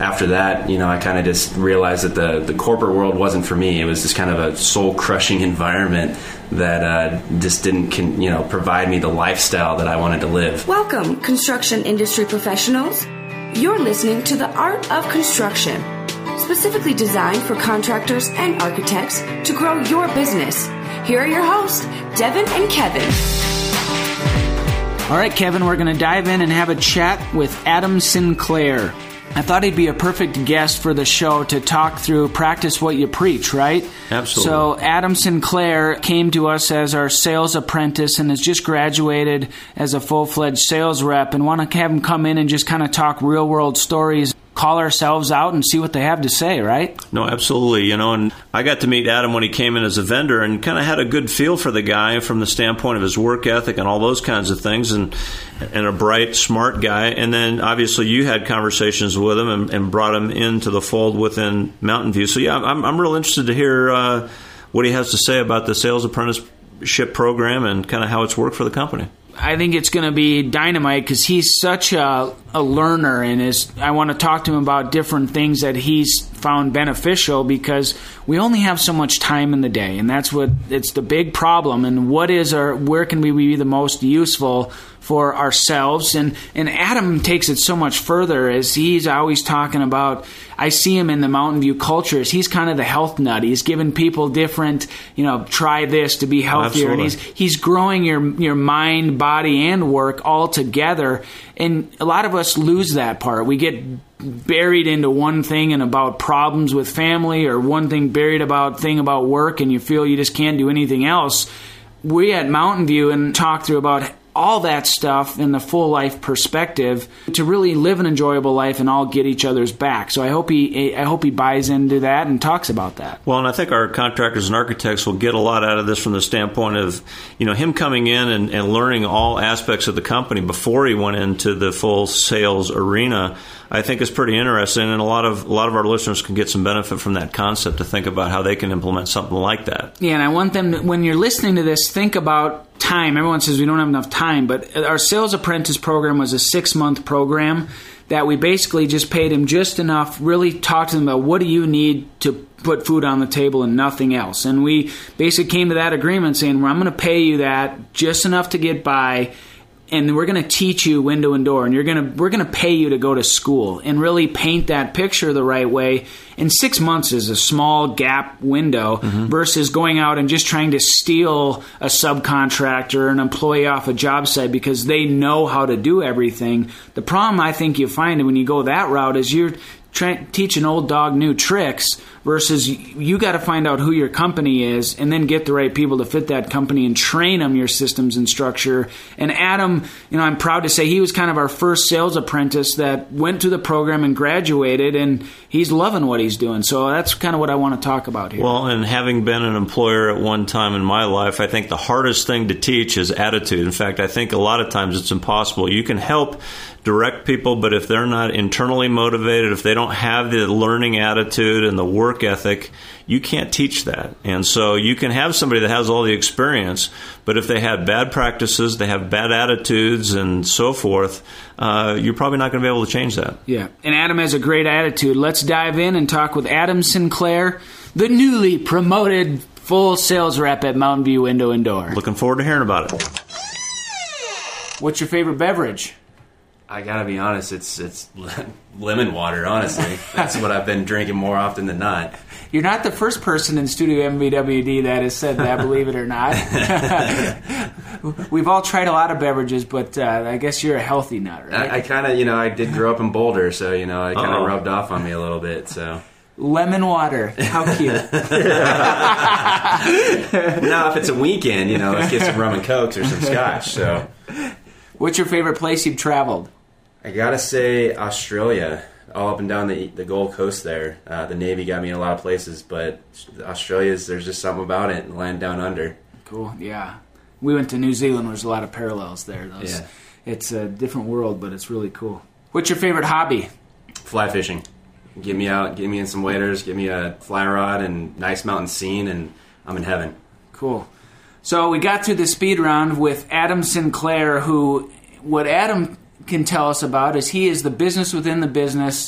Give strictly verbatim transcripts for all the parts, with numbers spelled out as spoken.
after that, you know, I kind of just realized that the, the corporate world wasn't for me. It was just kind of a soul-crushing environment that uh, just didn't, con- you know, provide me the lifestyle that I wanted to live. Welcome, construction industry professionals. You're listening to The Art of Construction, specifically designed for contractors and architects to grow your business. Here are your hosts, Devin and Kevin. All right, Kevin, we're going to dive in and have a chat with Adam Sinclair. I thought he'd be a perfect guest for the show to talk through practice what you preach, right? Absolutely. So Adam Sinclair came to us as our sales apprentice and has just graduated as a full-fledged sales rep, and want to have him come in and just kind of talk real-world stories, call ourselves out and see what they have to say, right? No, absolutely. You know, and I got to meet Adam when he came in as a vendor and kind of had a good feel for the guy from the standpoint of his work ethic and all those kinds of things, and and a bright, smart guy. And then obviously you had conversations with him and, and brought him into the fold within Mountain View. So yeah, I'm I'm real interested to hear uh, what he has to say about the sales apprenticeship program and kind of how it's worked for the company. I think it's going to be dynamite because he's such a, a learner, and is, I want to talk to him about different things that he's found beneficial, because we only have so much time in the day, and that's what it's the big problem. And what is our, where can we be the most useful for ourselves? And and Adam takes it so much further, as he's always talking about. I see him in the Mountain View cultures. He's kind of the health nut. He's giving people different, you know, try this to be healthier. Absolutely. And he's he's growing your your mind, body, and work all together. And a lot of us lose that part. We get buried into one thing and about problems with family, or one thing buried about thing about work, and you feel you just can't do anything else. We at Mountain View and talk through about all that stuff in the full life perspective to really live an enjoyable life and all get each other's back. So I hope he I hope he buys into that and talks about that. Well, and I think our contractors and architects will get a lot out of this from the standpoint of, you know, him coming in and, and learning all aspects of the company before he went into the full sales arena. I think is pretty interesting, and a lot of a lot of our listeners can get some benefit from that concept to think about how they can implement something like that. Yeah, and I want them to, when you're listening to this, think about time. Everyone says we don't have enough time, but our sales apprentice program was a six-month program that we basically just paid him just enough, really talked to them about what do you need to put food on the table and nothing else. And we basically came to that agreement saying, well, I'm going to pay you that, just enough to get by, and we're going to teach you window and door, and you're going to we're going to pay you to go to school and really paint that picture the right way. And six months is a small gap window mm-hmm. versus going out and just trying to steal a subcontractor or an employee off a job site because they know how to do everything. The problem I think you find when you go that route is you're trying to teach an old dog new tricks, versus you got to find out who your company is and then get the right people to fit that company and train them your systems and structure. And Adam, you know, I'm proud to say he was kind of our first sales apprentice that went through the program and graduated, and he's loving what he's doing. So that's kind of what I want to talk about here. Well, and having been an employer at one time in my life, I think the hardest thing to teach is attitude. In fact, I think a lot of times it's impossible. You can help direct people, but if they're not internally motivated, if they don't have the learning attitude and the work ethic, you can't teach that. And so you can have somebody that has all the experience, but if they have bad practices, they have bad attitudes and so forth, uh, you're probably not going to be able to change that. Yeah, and Adam has a great attitude. Let's dive in and talk with Adam Sinclair, the newly promoted full sales rep at Mountain View Window and Door. Looking forward to hearing about it. What's your favorite beverage? I gotta be honest, it's it's lemon water, honestly. That's what I've been drinking more often than not. You're not the first person in Studio M V W D that has said that, believe it or not. We've all tried a lot of beverages, but uh, I guess you're a healthy nut, right? I, I kind of, you know, I did grow up in Boulder, so, you know, it kind Uh-oh. of rubbed off on me a little bit, so... Lemon water. How cute. Now, if it's a weekend, you know, let's get some rum and cokes or some scotch, so... What's your favorite place you've traveled? I gotta say Australia, all up and down the the Gold Coast there. Uh, the Navy got me in a lot of places, but Australia's, there's just something about it, and land down under. Cool, yeah. We went to New Zealand. There's a lot of parallels there. Those, yeah. It's a different world, but it's really cool. What's your favorite hobby? Fly fishing. Get me out, get me in some waders, get me a fly rod and nice mountain scene, and I'm in heaven. Cool. So we got through the speed round with Adam Sinclair, who, what Adam can tell us about is he is the business within the business.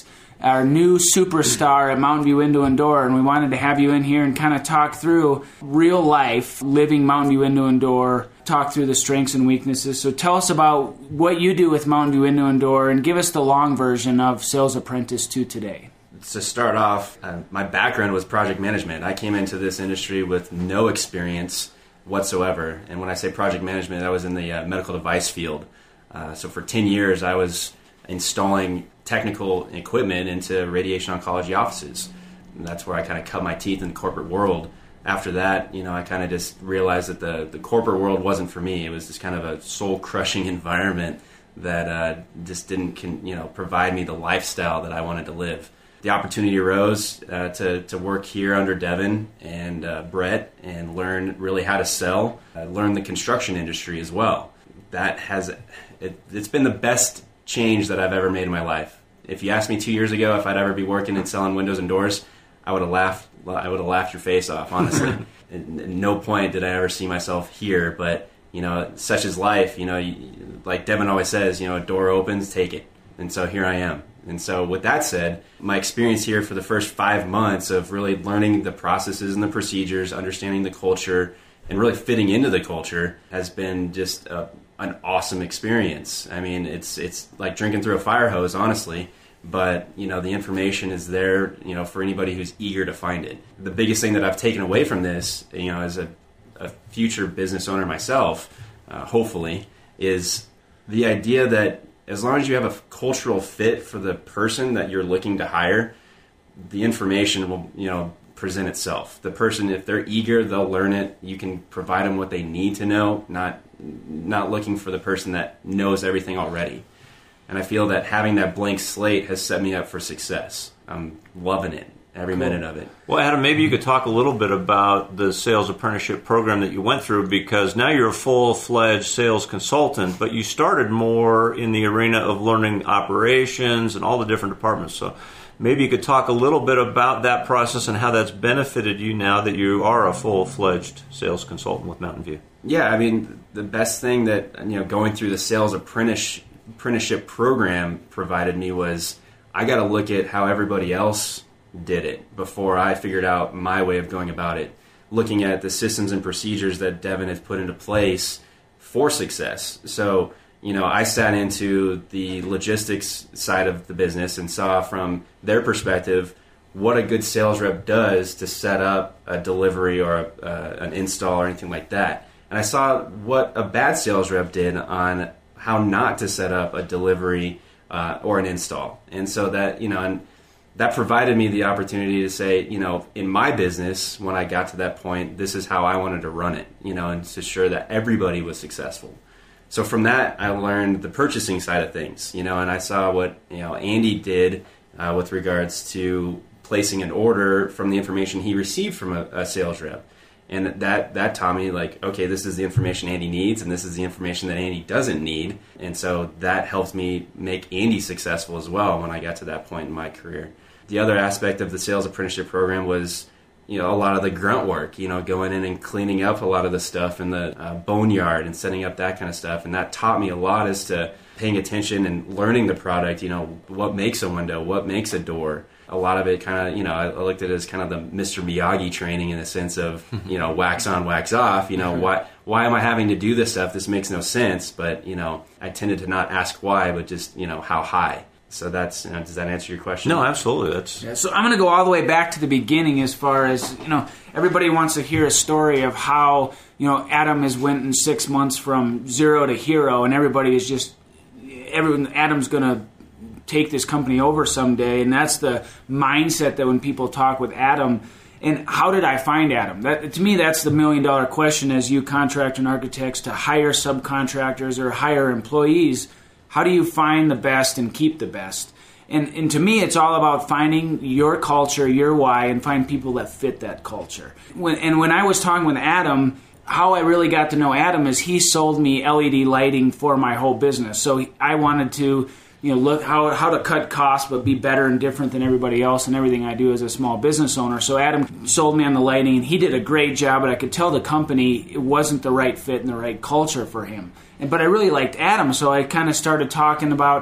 our new superstar at Mountain View Window and Door, and we wanted to have you in here and kind of talk through real life, living Mountain View Window and Door, talk through the strengths and weaknesses. So tell us about what you do with Mountain View Window and Door, and give us the long version of Sales Apprentice to today. To start off, uh, my background was project management. I came into this industry with no experience whatsoever. And when I say project management, I was in the uh, medical device field. Uh, so for ten years, I was installing technical equipment into radiation oncology offices. And that's where I kind of cut my teeth in the corporate world. After that, you know, I kind of just realized that the, the corporate world wasn't for me. It was just kind of a soul-crushing environment that uh, just didn't, can, you know, provide me the lifestyle that I wanted to live. The opportunity arose uh, to, to work here under Devin and uh, Brett and learn really how to sell, uh, learn the construction industry as well. That has, it, it's been the best change that I've ever made in my life. If you asked me two years ago if I'd ever be working and selling windows and doors, I would have laughed. I would have laughed your face off, honestly. At no point did I ever see myself here, but you know, such is life. You know, you, like Devin always says, you know, a door opens, take it. And so here I am. And so with that said, my experience here for the first five months of really learning the processes and the procedures, understanding the culture, and really fitting into the culture has been just a, an awesome experience. I mean, it's it's like drinking through a fire hose, honestly. But, you know, the information is there, you know, for anybody who's eager to find it. The biggest thing that I've taken away from this, you know, as a, a future business owner myself, uh, hopefully, is the idea that as long as you have a cultural fit for the person that you're looking to hire, the information will, you know, present itself. The person, if they're eager, they'll learn it. You can provide them what they need to know, not not looking for the person that knows everything already. And I feel that having that blank slate has set me up for success. I'm loving it, every cool. minute of it. Well, Adam, maybe you could talk a little bit about the sales apprenticeship program that you went through, because now you're a full-fledged sales consultant, but you started more in the arena of learning operations and all the different departments. So maybe you could talk a little bit about that process and how that's benefited you now that you are a full-fledged sales consultant with Mountain View. Yeah, I mean, the best thing that, you know, going through the sales apprentice apprenticeship program provided me was I got to look at how everybody else did it before I figured out my way of going about it. Looking at the systems and procedures that Devin has put into place for success. So, you know, I sat into the logistics side of the business and saw from their perspective what a good sales rep does to set up a delivery or a, uh, an install or anything like that. And I saw what a bad sales rep did on how not to set up a delivery uh, or an install. And so that, you know, and that provided me the opportunity to say, you know, in my business, when I got to that point, this is how I wanted to run it, you know, and to ensure that everybody was successful. So from that, I learned the purchasing side of things, you know, and I saw what, you know, Andy did uh, with regards to placing an order from the information he received from a, a sales rep. And that, that taught me, like, okay, this is the information Andy needs, and this is the information that Andy doesn't need. And so that helped me make Andy successful as well when I got to that point in my career. The other aspect of the sales apprenticeship program was, you know, a lot of the grunt work, you know, going in and cleaning up a lot of the stuff in the uh, boneyard and setting up that kind of stuff. And that taught me a lot as to paying attention and learning the product, you know, what makes a window, what makes a door. A lot of it kind of, you know, I looked at it as kind of the Mister Miyagi training in the sense of, you know, wax on, wax off. You know, why why am I having to do this stuff? This makes no sense. But, you know, I tended to not ask why, but just, you know, how high. So that's, you know, does that answer your question? No, absolutely. That's yeah, so I'm going to go all the way back to the beginning as far as, you know, everybody wants to hear a story of how, you know, Adam has went in six months from zero to hero, and everybody is just, everyone, Adam's going to take this company over someday, and that's the mindset that when people talk with Adam. And how did I find Adam? That, to me, that's the million dollar question as you contract and architects to hire subcontractors or hire employees. How do you find the best and keep the best? And, and to me, it's all about finding your culture, your why, and find people that fit that culture. When, and when I was talking with Adam, how I really got to know Adam is he sold me L E D lighting for my whole business. So I wanted to, you know, look how how to cut costs but be better and different than everybody else in everything I do as a small business owner. So Adam sold me on the lighting, and he did a great job, but I could tell the company it wasn't the right fit and the right culture for him. And but I really liked Adam, so I kind of started talking about,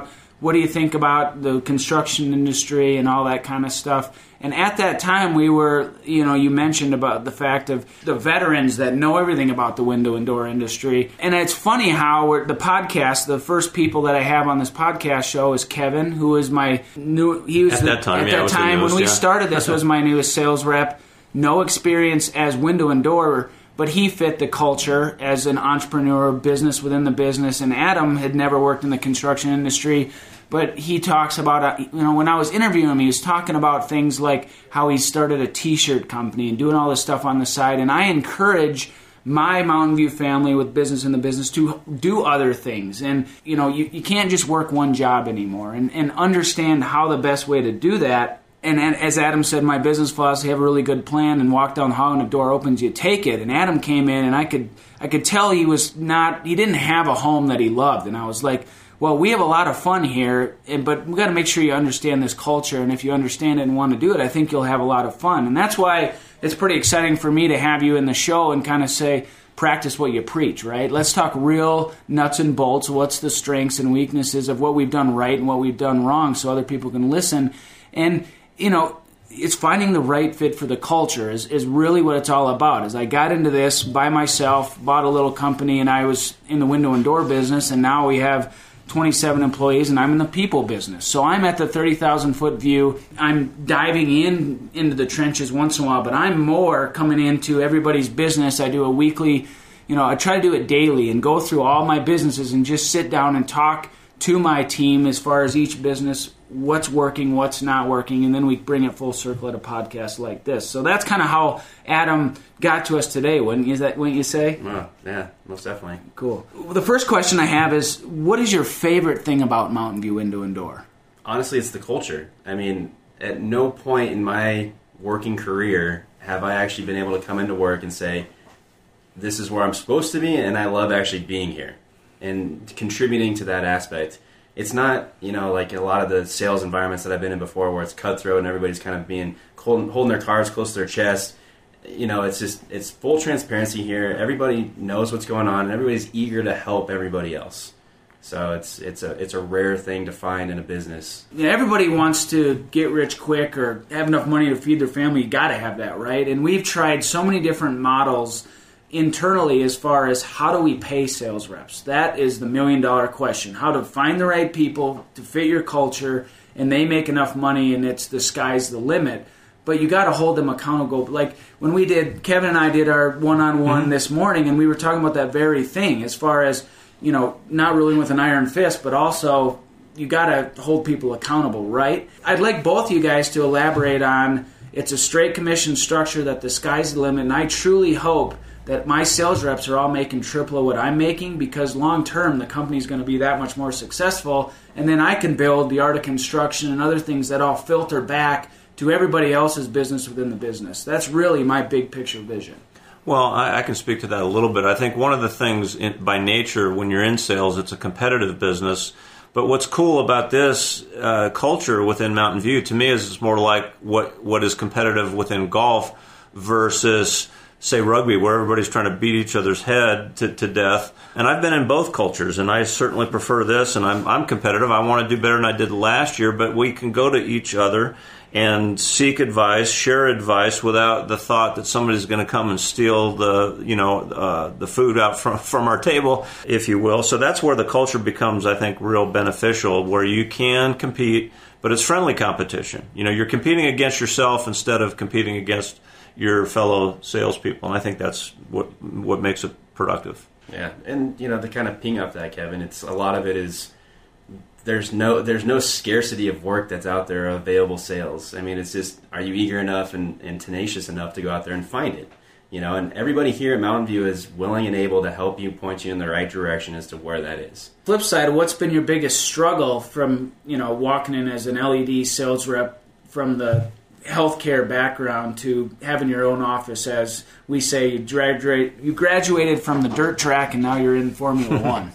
what do you think about the construction industry and all that kind of stuff. And at that time, we were, you know, you mentioned about the fact of the veterans that know everything about the window and door industry. And it's funny how we're, the podcast, the first people that I have on this podcast show is Kevin, who is my new, he was at the, that time, at yeah, that time newest, when we yeah. started this was my newest sales rep. No experience as window and door, but he fit the culture as an entrepreneur, business within the business. And Adam had never worked in the construction industry. But he talks about, you know, when I was interviewing him, he was talking about things like how he started a T-shirt company and doing all this stuff on the side. And I encourage my Mountain View family with business in the business to do other things. And, you know, you, you can't just work one job anymore. And, and understand how the best way to do that. And as Adam said, my business philosophy, have a really good plan and walk down the hall and the door opens, you take it. And Adam came in and I could I could tell he was not, he didn't have a home that he loved. And I was like, well, we have a lot of fun here, but we've got to make sure you understand this culture. And if you understand it and want to do it, I think you'll have a lot of fun. And that's why it's pretty exciting for me to have you in the show and kind of say, practice what you preach, right? Let's talk real nuts and bolts. What's the strengths and weaknesses of what we've done right and what we've done wrong so other people can listen. And, you know, it's finding the right fit for the culture is, is really what it's all about. As I got into this by myself, bought a little company, and I was in the window and door business, and now we have twenty-seven employees, and I'm in the people business. So I'm at the thirty thousand foot view. I'm diving in into the trenches once in a while, but I'm more coming into everybody's business. I do a weekly, you know, I try to do it daily and go through all my businesses and just sit down and talk to my team as far as each business, what's working, what's not working, and then we bring it full circle at a podcast like this. So that's kind of how Adam got to us today, wouldn't you, that, wouldn't you say? Oh, yeah, most definitely. Cool. The first question I have is, what is your favorite thing about Mountain View Window and Door? Honestly, it's the culture. I mean, at no point in my working career have I actually been able to come into work and say, this is where I'm supposed to be, and I love actually being here and contributing to that aspect. It's not, you know, like a lot of the sales environments that I've been in before where it's cutthroat and everybody's kind of being cold, holding their cards close to their chest. You know, it's just, it's full transparency here. Everybody knows what's going on, and everybody's eager to help everybody else. So it's it's a it's a rare thing to find in a business. Yeah, everybody wants to get rich quick or have enough money to feed their family. You got to have that, right? And we've tried so many different models internally as far as how do we pay sales reps. That is the million dollar question. How to find the right people to fit your culture, and they make enough money, and it's the sky's the limit. But you got to hold them accountable. Like when we did, Kevin and I did our one-on-one mm-hmm. this morning, and we were talking about that very thing as far as, you know, not ruling with an iron fist, but also you got to hold people accountable, right? I'd like both of you guys to elaborate on, it's a straight commission structure that the sky's the limit, and I truly hope that my sales reps are all making triple of what I'm making, because long term the company's going to be that much more successful, and then I can build the art of construction and other things that all filter back to everybody else's business within the business. That's really my big picture vision. Well, I, I can speak to that a little bit. I think one of the things in, by nature when you're in sales, it's a competitive business. But what's cool about this uh, culture within Mountain View, to me, is it's more like what what is competitive within golf versus, say, rugby, where everybody's trying to beat each other's head to, to death. And I've been in both cultures, and I certainly prefer this, and I'm, I'm competitive. I want to do better than I did last year, but we can go to each other and seek advice, share advice without the thought that somebody's going to come and steal the, you know, uh, the food out from, from our table, if you will. So that's where the culture becomes, I think, real beneficial, where you can compete, but it's friendly competition. You know, you're competing against yourself instead of competing against your fellow salespeople, and I think that's what what makes it productive. Yeah, and you know, to kind of ping up that, Kevin, it's a lot of it is there's no there's no scarcity of work that's out there of available sales. I mean, it's just, are you eager enough and, and tenacious enough to go out there and find it? You know, and everybody here at Mountain View is willing and able to help you, point you in the right direction as to where that is. Flip side, what's been your biggest struggle from, you know, walking in as an L E D sales rep from the healthcare background to having your own office? As we say, you graduate, you graduated from the dirt track and now you're in Formula One.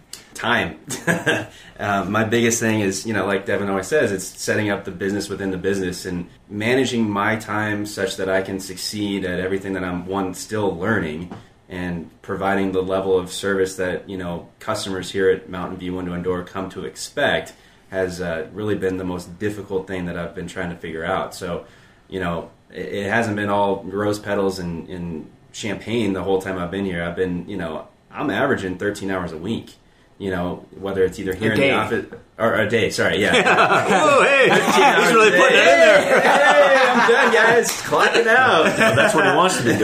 Time. uh, my biggest thing is, you know, like Devin always says, it's setting up the business within the business and managing my time such that I can succeed at everything that I'm, one, still learning, and providing the level of service that, you know, customers here at Mountain View Window and Door come to expect, has uh, really been the most difficult thing that I've been trying to figure out. So, you know, it, it hasn't been all rose petals and, and champagne the whole time I've been here. I've been, you know, I'm averaging thirteen hours a week. You know, whether it's either here a in day. the office or a day. Sorry, yeah. Oh, hey, he's really putting it in there. Hey, I'm done, guys. Clock it out. Well, that's what he wants to be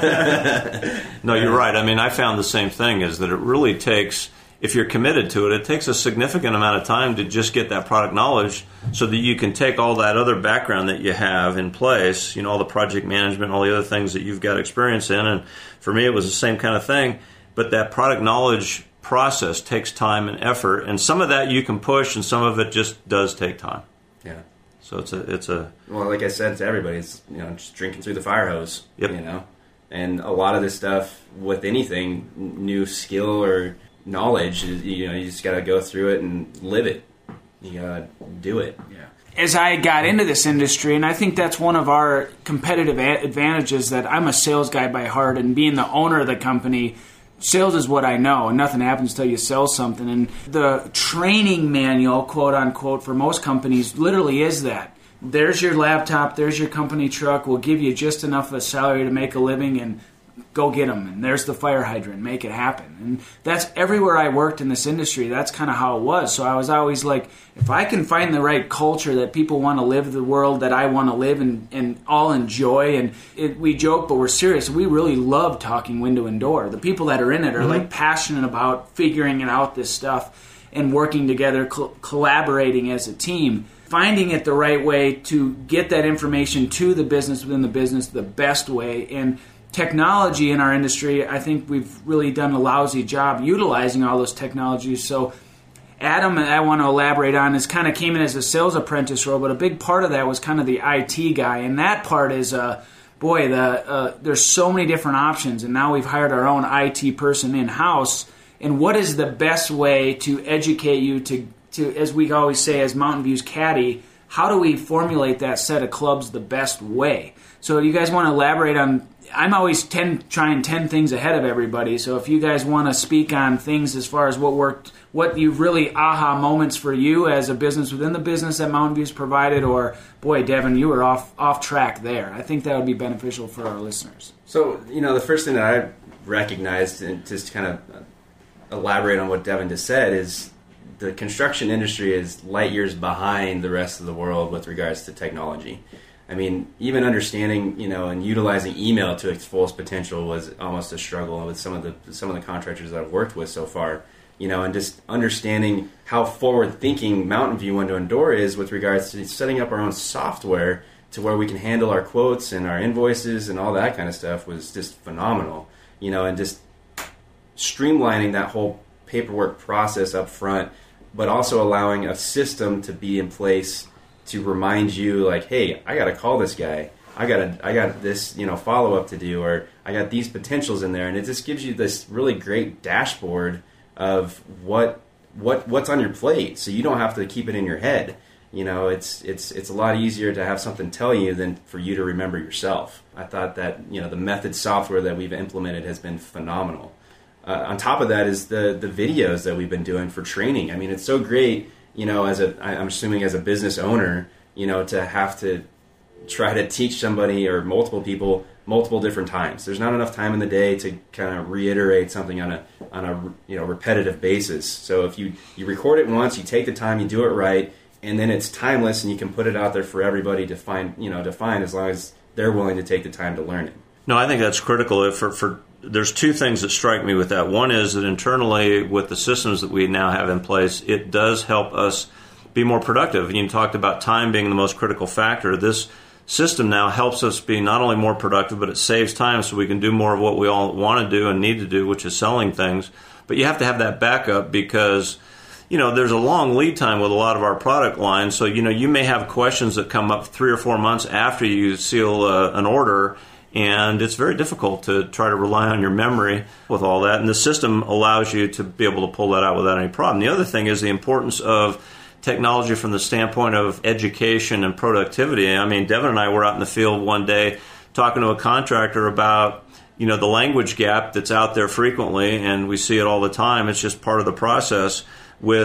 doing. No, you're right. I mean, I found the same thing, is that it really takes, if you're committed to it, it takes a significant amount of time to just get that product knowledge so that you can take all that other background that you have in place, you know, all the project management, all the other things that you've got experience in. And for me, it was the same kind of thing. But that product knowledge process takes time and effort, and some of that you can push, and some of it just does take time. Yeah. So it's a it's a well, like I said to everybody, it's, you know, just drinking through the fire hose. Yep. You know, and a lot of this stuff with anything new skill or knowledge, you know, you just got to go through it and live it. You got to do it. Yeah. As I got into this industry, and I think that's one of our competitive advantages, that I'm a sales guy by heart, and being the owner of the company, sales is what I know, and nothing happens until you sell something. And the training manual, quote unquote, for most companies literally is that. There's your laptop, there's your company truck, we'll give you just enough of a salary to make a living, and go get them. And there's the fire hydrant, make it happen. And that's everywhere I worked in this industry. That's kind of how it was. So I was always like, if I can find the right culture that people want to live the world that I want to live and, and all enjoy, and it, we joke, but we're serious. We really love talking window and door. The people that are in it are mm-hmm. like passionate about figuring it out, this stuff, and working together, col- collaborating as a team, finding it the right way to get that information to the business within the business the best way. And technology in our industry, I think we've really done a lousy job utilizing all those technologies. So Adam, I want to elaborate on, is kind of came in as a sales apprentice role, but a big part of that was kind of the I T guy. And that part is, uh, boy, the uh, there's so many different options. And now we've hired our own I T person in-house. And what is the best way to educate you to, to, as we always say, as Mountain View's caddy, how do we formulate that set of clubs the best way? So you guys want to elaborate on, I'm always ten, trying ten things ahead of everybody, so if you guys want to speak on things as far as what worked, what you really aha moments for you as a business within the business that Mountain View's provided, or, boy, Devin, you were off off track there. I think that would be beneficial for our listeners. So, you know, the first thing that I recognized, and just to kind of elaborate on what Devin just said, is the construction industry is light years behind the rest of the world with regards to technology. I mean, even understanding, you know, and utilizing email to its fullest potential was almost a struggle with some of the some of the contractors that I've worked with so far. You know, and just understanding how forward-thinking Mountain View Window and Door is with regards to setting up our own software to where we can handle our quotes and our invoices and all that kind of stuff was just phenomenal. You know, and just streamlining that whole paperwork process up front, but also allowing a system to be in place to remind you, like, hey, I got to call this guy. I got to, I got this, you know, follow up to do, or I got these potentials in there, and it just gives you this really great dashboard of what, what, what's on your plate, so you don't have to keep it in your head. You know, it's it's it's a lot easier to have something tell you than for you to remember yourself. I thought that, you know, the method software that we've implemented has been phenomenal. Uh, on top of that is the the videos that we've been doing for training. I mean, it's so great. You know, as a, I'm assuming as a business owner, you know, to have to try to teach somebody or multiple people multiple different times. There's not enough time in the day to kind of reiterate something on a on a you know repetitive basis. So if you, you record it once, you take the time, you do it right, and then it's timeless, and you can put it out there for everybody to find, you know, to find, as long as they're willing to take the time to learn it. No, I think that's critical. For for there's two things that strike me with that. One is that internally, with the systems that we now have in place, it does help us be more productive. You talked about time being the most critical factor. This system now helps us be not only more productive, but it saves time so we can do more of what we all want to do and need to do, which is selling things. But you have to have that backup because, you know, there's a long lead time with a lot of our product lines. So, you know, you may have questions that come up three or four months after you seal uh, an order, and it's very difficult to try to rely on your memory with all that. And the system allows you to be able to pull that out without any problem. The other thing is the importance of technology from the standpoint of education and productivity. I mean, Devin and I were out in the field one day talking to a contractor about, you know, the language gap that's out there frequently, and we see it all the time. It's just part of the process with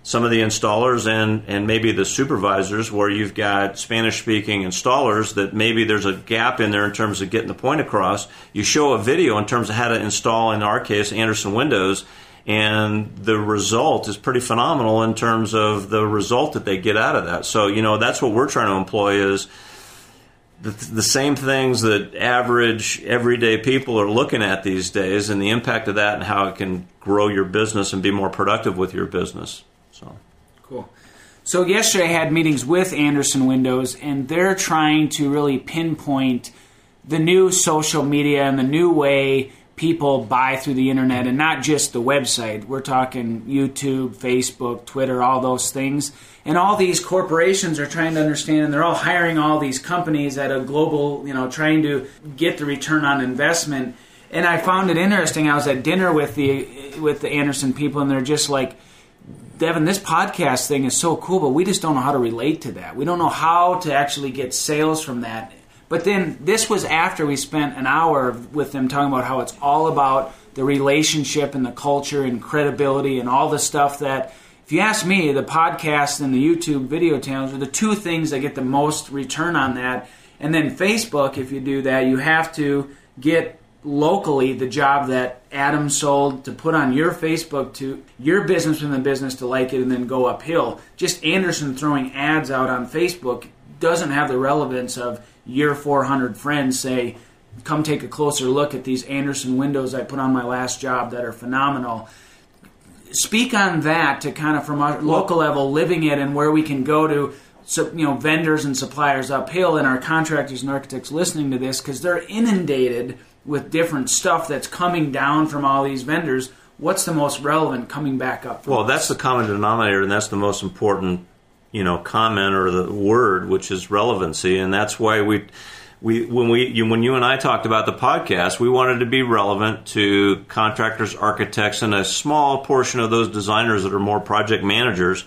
some of the installers and, and maybe the supervisors, where you've got Spanish-speaking installers that maybe there's a gap in there in terms of getting the point across. You show a video in terms of how to install, in our case, Andersen Windows, and the result is pretty phenomenal in terms of the result that they get out of that. So, you know, that's what we're trying to employ is the, the same things that average, everyday people are looking at these days, and the impact of that and how it can grow your business and be more productive with your business. So cool. So yesterday I had meetings with Andersen Windows, and they're trying to really pinpoint the new social media and the new way people buy through the internet, and not just the website. We're talking YouTube, Facebook, Twitter, all those things. And all these corporations are trying to understand, and they're all hiring all these companies at a global, you know, trying to get the return on investment. And I found it interesting. I was at dinner with the with the Andersen people, and they're just like, Devin, this podcast thing is so cool, but we just don't know how to relate to that. We don't know how to actually get sales from that. But then this was after we spent an hour with them talking about how it's all about the relationship and the culture and credibility and all the stuff that, if you ask me, the podcast and the YouTube video channels are the two things that get the most return on that. And then Facebook, if you do that, you have to get locally the job that Adam sold to put on your Facebook to your business within the business to like it and then go uphill. Just Andersen throwing ads out on Facebook doesn't have the relevance of your four hundred friends say, come take a closer look at these Andersen Windows I put on my last job that are phenomenal. Speak on that to kind of from a local level, living it and where we can go to, so, you know, vendors and suppliers uphill and our contractors and architects listening to this, because they're inundated with different stuff that's coming down from all these vendors. What's the most relevant coming back up? Well, us? That's the common denominator, and that's the most important, you know, comment or the word, which is relevancy, and that's why we, we when we you, when you and I talked about the podcast, we wanted to be relevant to contractors, architects, and a small portion of those designers that are more project managers,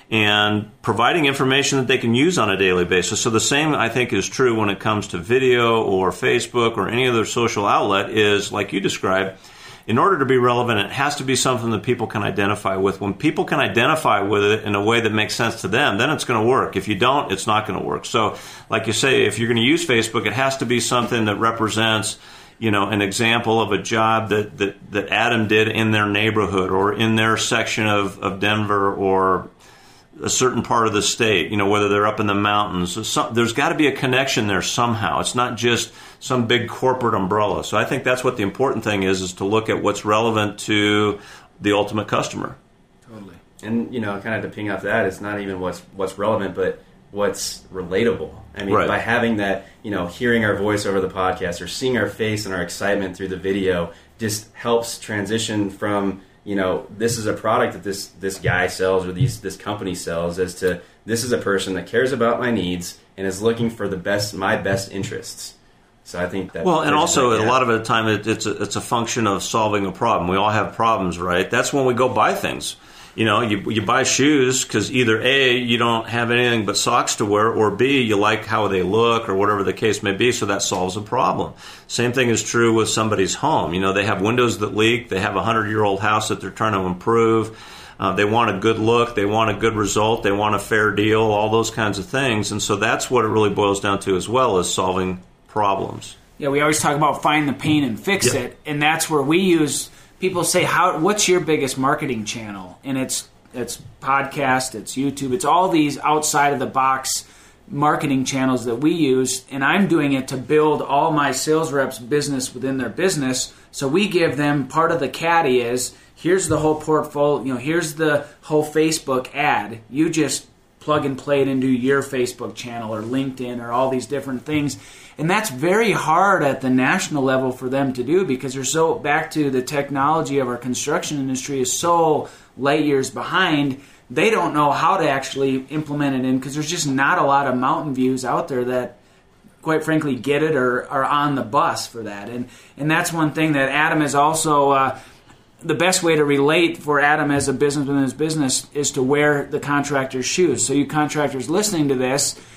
and providing information that they can use on a daily basis. So the same, I think, is true when it comes to video or Facebook or any other social outlet is, like you described, in order to be relevant, it has to be something that people can identify with. When people can identify with it in a way that makes sense to them, then it's going to work. If you don't, it's not going to work. So, like you say, if you're going to use Facebook, it has to be something that represents, you know, an example of a job that, that, that Adam did in their neighborhood or in their section of, of Denver or a certain part of the state, you know, whether they're up in the mountains. Some, there's got to be a connection there somehow. It's not just some big corporate umbrella. So I think that's what the important thing is, is to look at what's relevant to the ultimate customer. Totally. And, you know, kind of to ping off that, it's not even what's what's relevant, but what's relatable. I mean, right. By having that, you know, hearing our voice over the podcast or seeing our face and our excitement through the video just helps transition from, you know, this is a product that this this guy sells or these this company sells, as to this is a person that cares about my needs and is looking for the best my best interests. So I think that well, and also like a lot of the time it, it's a, it's a function of solving a problem. We all have problems, right? That's when we go buy things. You know, you you buy shoes because either A, you don't have anything but socks to wear, or B, you like how they look or whatever the case may be, so that solves a problem. Same thing is true with somebody's home. You know, they have windows that leak, they have a hundred-year-old house that they're trying to improve, uh, they want a good look, they want a good result, they want a fair deal, all those kinds of things. And so that's what it really boils down to as well, is solving problems. Yeah, we always talk about find the pain and fix yeah. it, and that's where we use... People say, "How? What's your biggest marketing channel?" And it's it's podcast, it's YouTube, it's all these outside of the box marketing channels that we use. And I'm doing it to build all my sales reps' business within their business. So we give them part of the caddy is here's the whole portfolio. You know, here's the whole Facebook ad. You just plug and play it into your Facebook channel or LinkedIn or all these different things. And that's very hard at the national level for them to do, because they're so, back to the technology of our construction industry is so light years behind. They don't know how to actually implement it in, because there's just not a lot of mountain views out there that, quite frankly, get it or are on the bus for that. And and that's one thing that Adam is also, uh, the best way to relate for Adam as a business within his business is to wear the contractor's shoes. So you contractors listening to this,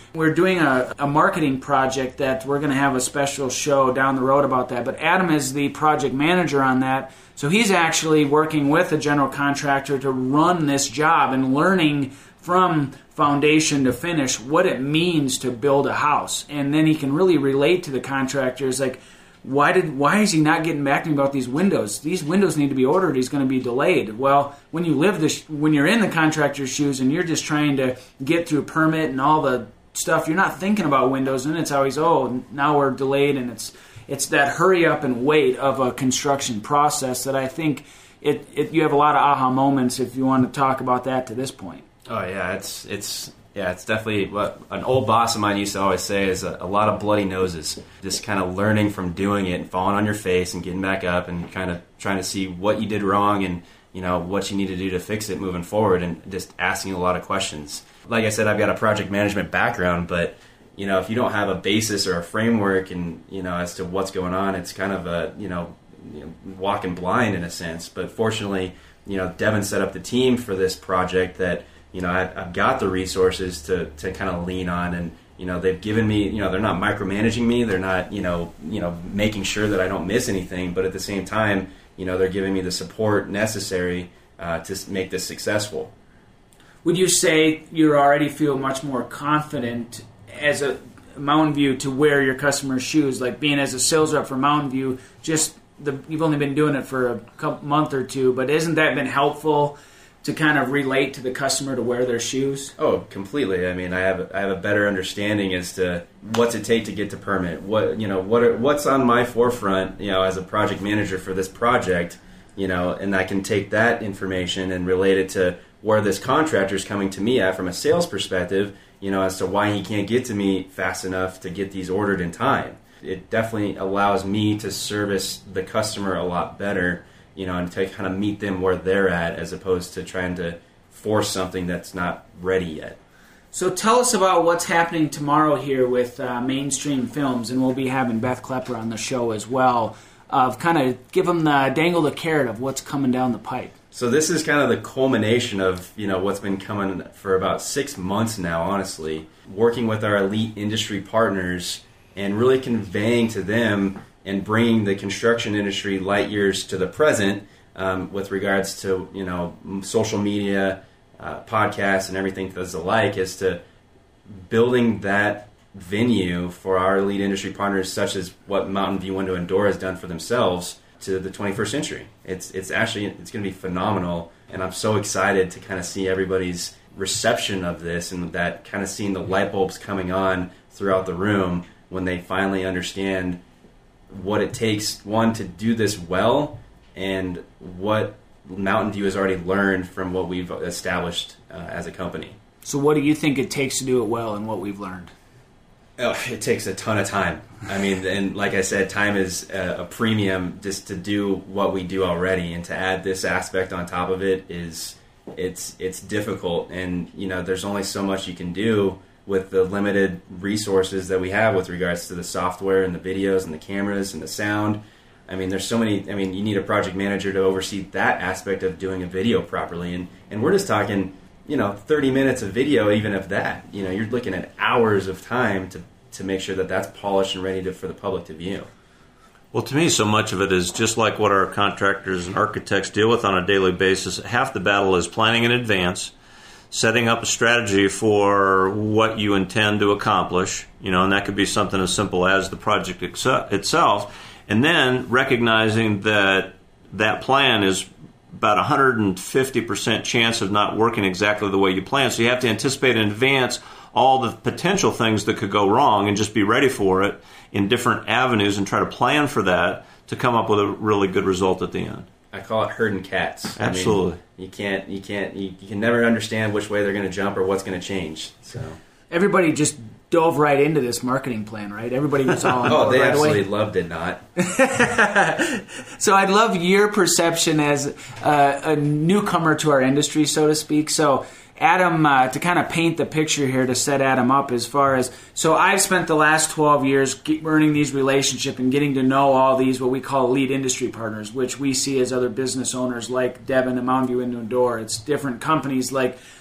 We're doing a, a marketing project that we're going to have a special show down the road about that. But Adam is the project manager on that. So he's actually working with a general contractor to run this job and learning from foundation to finish what it means to build a house. And then he can really relate to the contractors, like, why did why is he not getting back to me about these windows? These windows need to be ordered. He's going to be delayed. Well, when you live this, when you're in the contractor's shoes and you're just trying to get through permit and all the stuff, you're not thinking about windows, and it's always, oh, now we're delayed, and it's it's that hurry up and wait of a construction process that I think it, it you have a lot of aha moments if you want to talk about that to this point. Oh yeah, it's it's yeah, it's definitely what an old boss of mine used to always say is a, a lot of bloody noses. Just kind of learning from doing it and falling on your face and getting back up and kind of trying to see what you did wrong and, you know, what you need to do to fix it moving forward, and just asking a lot of questions. Like I said, I've got a project management background, but you know, if you don't have a basis or a framework and, you know, as to what's going on, it's kind of a, you know, you know walking blind in a sense. But fortunately, you know, Devin set up the team for this project that, you know, I've, I've got the resources to, to kind of lean on, and, you know, they've given me, you know, they're not micromanaging me. They're not, you know, you know, making sure that I don't miss anything. But at the same time, you know, they're giving me the support necessary uh, to make this successful. Would you say you already feel much more confident as a Mountain View to wear your customer's shoes, like being as a sales rep for Mountain View? Just the, you've only been doing it for a couple, month or two, but hasn't that been helpful to kind of relate to the customer to wear their shoes? Oh, completely. I mean, I have I have a better understanding as to what's it take to get to permit. What you know, what are, what's on my forefront, you know, as a project manager for this project, you know, and I can take that information and relate it to where this contractor is coming to me at from a sales perspective, you know, as to why he can't get to me fast enough to get these ordered in time. It definitely allows me to service the customer a lot better, you know, and to kind of meet them where they're at, as opposed to trying to force something that's not ready yet. So tell us about what's happening tomorrow here with uh, Mainstream Films, and we'll be having Beth Klepper on the show as well, of kind of give them the dangle the carrot of what's coming down the pipe. So this is kind of the culmination of, you know, what's been coming for about six months now, honestly, working with our elite industry partners and really conveying to them and bringing the construction industry light years to the present um, with regards to, you know, social media, uh, podcasts, and everything that's alike, as to building that venue for our elite industry partners, such as what Mountain View Window and Door has done for themselves, to the twenty-first century. It's it's actually it's going to be phenomenal, and I'm so excited to kind of see everybody's reception of this, and that kind of seeing the light bulbs coming on throughout the room when they finally understand what it takes, one, to do this well, and what Mountain View has already learned from what we've established uh, as a company. So what do you think it takes to do it well, and what we've learned? Oh, it takes a ton of time. I mean, and like I said, time is a, a premium just to do what we do already, and to add this aspect on top of it is it's it's difficult. And you know, there's only so much you can do with the limited resources that we have with regards to the software and the videos and the cameras and the sound. I mean, there's so many. I mean, you need a project manager to oversee that aspect of doing a video properly, and and we're just talking, you know, thirty minutes of video, even if that, you know, you're looking at hours of time to, to make sure that that's polished and ready to, for the public to view. Well, to me, so much of it is just like what our contractors and architects deal with on a daily basis. Half the battle is planning in advance, setting up a strategy for what you intend to accomplish, you know, and that could be something as simple as the project ex- itself, and then recognizing that that plan is about one hundred fifty percent chance of not working exactly the way you plan. So you have to anticipate in advance all the potential things that could go wrong and just be ready for it in different avenues and try to plan for that to come up with a really good result at the end. I call it herding cats. Absolutely. I mean, you can't, you can't, you, you can never understand which way they're going to jump or what's going to change. So everybody just dove right into this marketing plan, right? Everybody was all on board oh, they right absolutely away. loved it, not. So I'd love your perception as uh, a newcomer to our industry, so to speak. So Adam, uh, to kind of paint the picture here, to set Adam up as far as, so I've spent the last twelve years get, earning these relationships and getting to know all these what we call lead industry partners, which we see as other business owners like Devin and Mountain View Window and Door. It's different companies like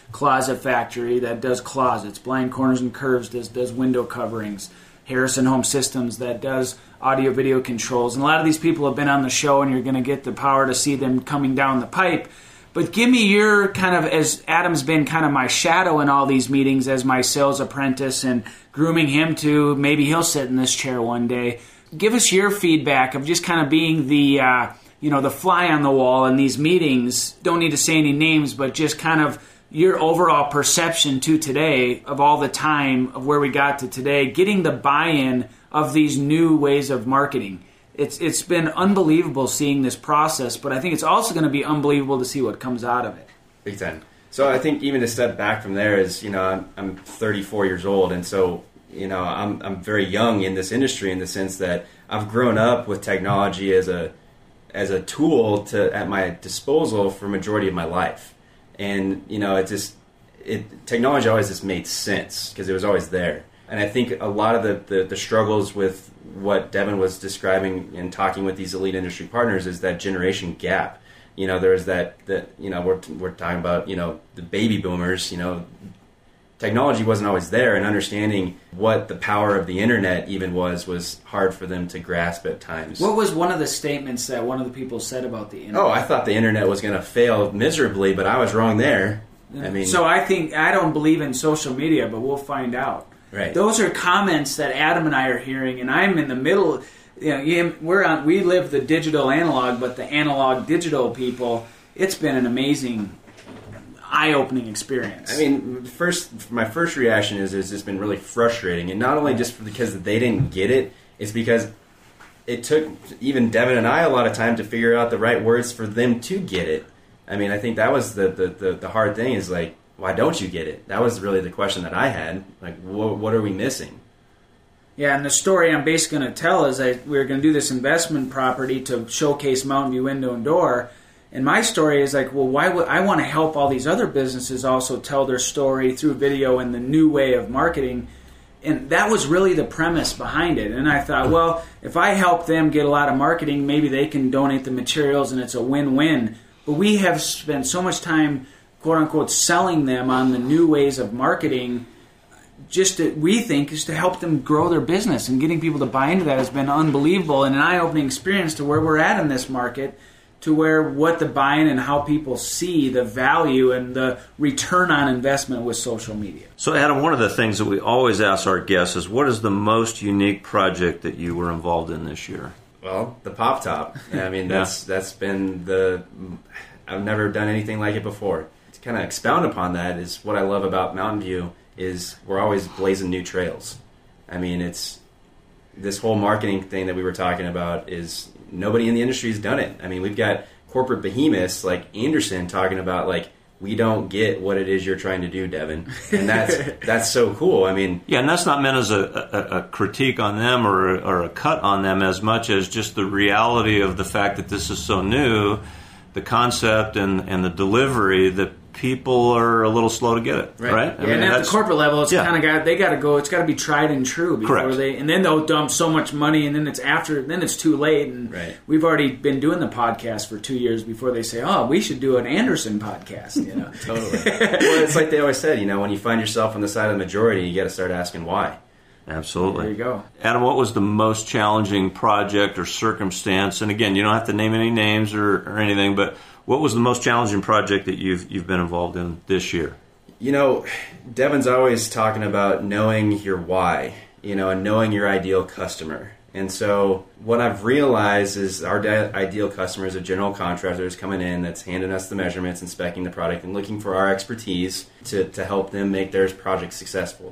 Closet Factory that does closets. Blind Corners and Curves does, does window coverings. Harrison Home Systems that does audio video controls. And a lot of these people have been on the show, and you're going to get the power to see them coming down the pipe. But give me your kind of, as Adam's been kind of my shadow in all these meetings as my sales apprentice and grooming him to maybe he'll sit in this chair one day. Give us your feedback of just kind of being the, uh, you know, the fly on the wall in these meetings. Don't need to say any names, but just kind of your overall perception to today of all the time of where we got to today, getting the buy-in of these new ways of marketing. It's it's been unbelievable seeing this process, but I think it's also going to be unbelievable to see what comes out of it. Big time. So I think even to step back from there is, you know, I'm, I'm thirty-four years old, and so, you know, I'm I'm very young in this industry in the sense that I've grown up with technology as a as a tool to at my disposal for majority of my life. And, you know, it just, it, technology always just made sense because it was always there. And I think a lot of the, the, the struggles with what Devin was describing and talking with these elite industry partners is that generation gap. You know, there's that, that you know, we're, we're talking about, you know, the baby boomers, you know, technology wasn't always there, and understanding what the power of the internet even was was hard for them to grasp at times. What was one of the statements that one of the people said about the internet? Oh, I thought the internet was going to fail miserably, but I was wrong there. I mean, so I think I don't believe in social media, but we'll find out. Right. Those are comments that Adam and I are hearing, and I'm in the middle. You know, we're on. We live the digital analog, but the analog digital people. It's been an amazing, eye-opening experience. I mean, first, my first reaction is it's just been really frustrating, and not only just because they didn't get it, it's because it took even Devin and I a lot of time to figure out the right words for them to get it. I mean, I think that was the the, the, the hard thing is like, why don't you get it? That was really the question that I had. Like, wh- what are we missing? Yeah, and the story I'm basically going to tell is that we were going to do this investment property to showcase Mountain View Window and Door. And my story is like, well, why would I want to help all these other businesses also tell their story through video and the new way of marketing? And that was really the premise behind it. And I thought, well, if I help them get a lot of marketing, maybe they can donate the materials and it's a win-win. But we have spent so much time, quote-unquote, selling them on the new ways of marketing, just to, we think, is to help them grow their business. And getting people to buy into that has been unbelievable and an eye-opening experience to where we're at in this market, to where what the buy-in and how people see the value and the return on investment with social media. So, Adam, one of the things that we always ask our guests is, what is the most unique project that you were involved in this year? Well, the Pop Top. I mean, that's yeah. that's been the... I've never done anything like it before. To kind of expound upon that is what I love about Mountain View is we're always blazing new trails. I mean, it's... This whole marketing thing that we were talking about is... Nobody in the industry has done it. I mean, we've got corporate behemoths like Anderson talking about, like, we don't get what it is you're trying to do, Devin. And that's that's so cool. I mean... Yeah, and that's not meant as a, a, a critique on them or, or a cut on them as much as just the reality of the fact that this is so new, the concept and, and the delivery that people are a little slow to get it, right? right? Yeah, I mean, and at the corporate level, it's yeah. kind of got they got to go. It's got to be tried and true before Correct. they, and then they'll dump so much money, and then it's after, then it's too late. And right. we've already been doing the podcast for two years before they say, "Oh, we should do an Anderson podcast." You know, totally. Well, it's like they always said, you know, when you find yourself on the side of the majority, you got to start asking why. Absolutely. There you go. Adam, what was the most challenging project or circumstance? And again, you don't have to name any names or, or anything, but what was the most challenging project that you've you've been involved in this year? You know, Devin's always talking about knowing your why, you know, and knowing your ideal customer. And so what I've realized is our de- ideal customer is a general contractor who's coming in that's handing us the measurements, inspecting the product, and looking for our expertise to, to help them make their project successful.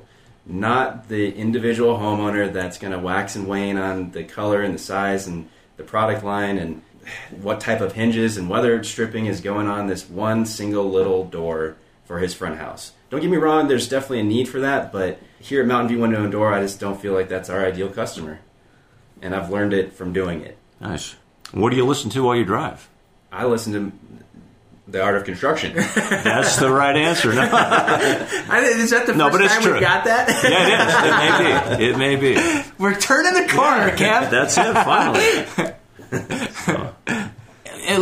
Not the individual homeowner that's going to wax and wane on the color and the size and the product line and what type of hinges and weather stripping is going on this one single little door for his front house. Don't get me wrong, there's definitely a need for that, but here at Mountain View Window and Door, I just don't feel like that's our ideal customer. And I've learned it from doing it. Nice. What do you listen to while you drive? I listen to The Art of Construction. That's the right answer. No. Is that the first no, but it's time true. we got that? Yeah, it is. It may be. It may be. We're turning the corner, yeah. Kev. That's it, finally. So.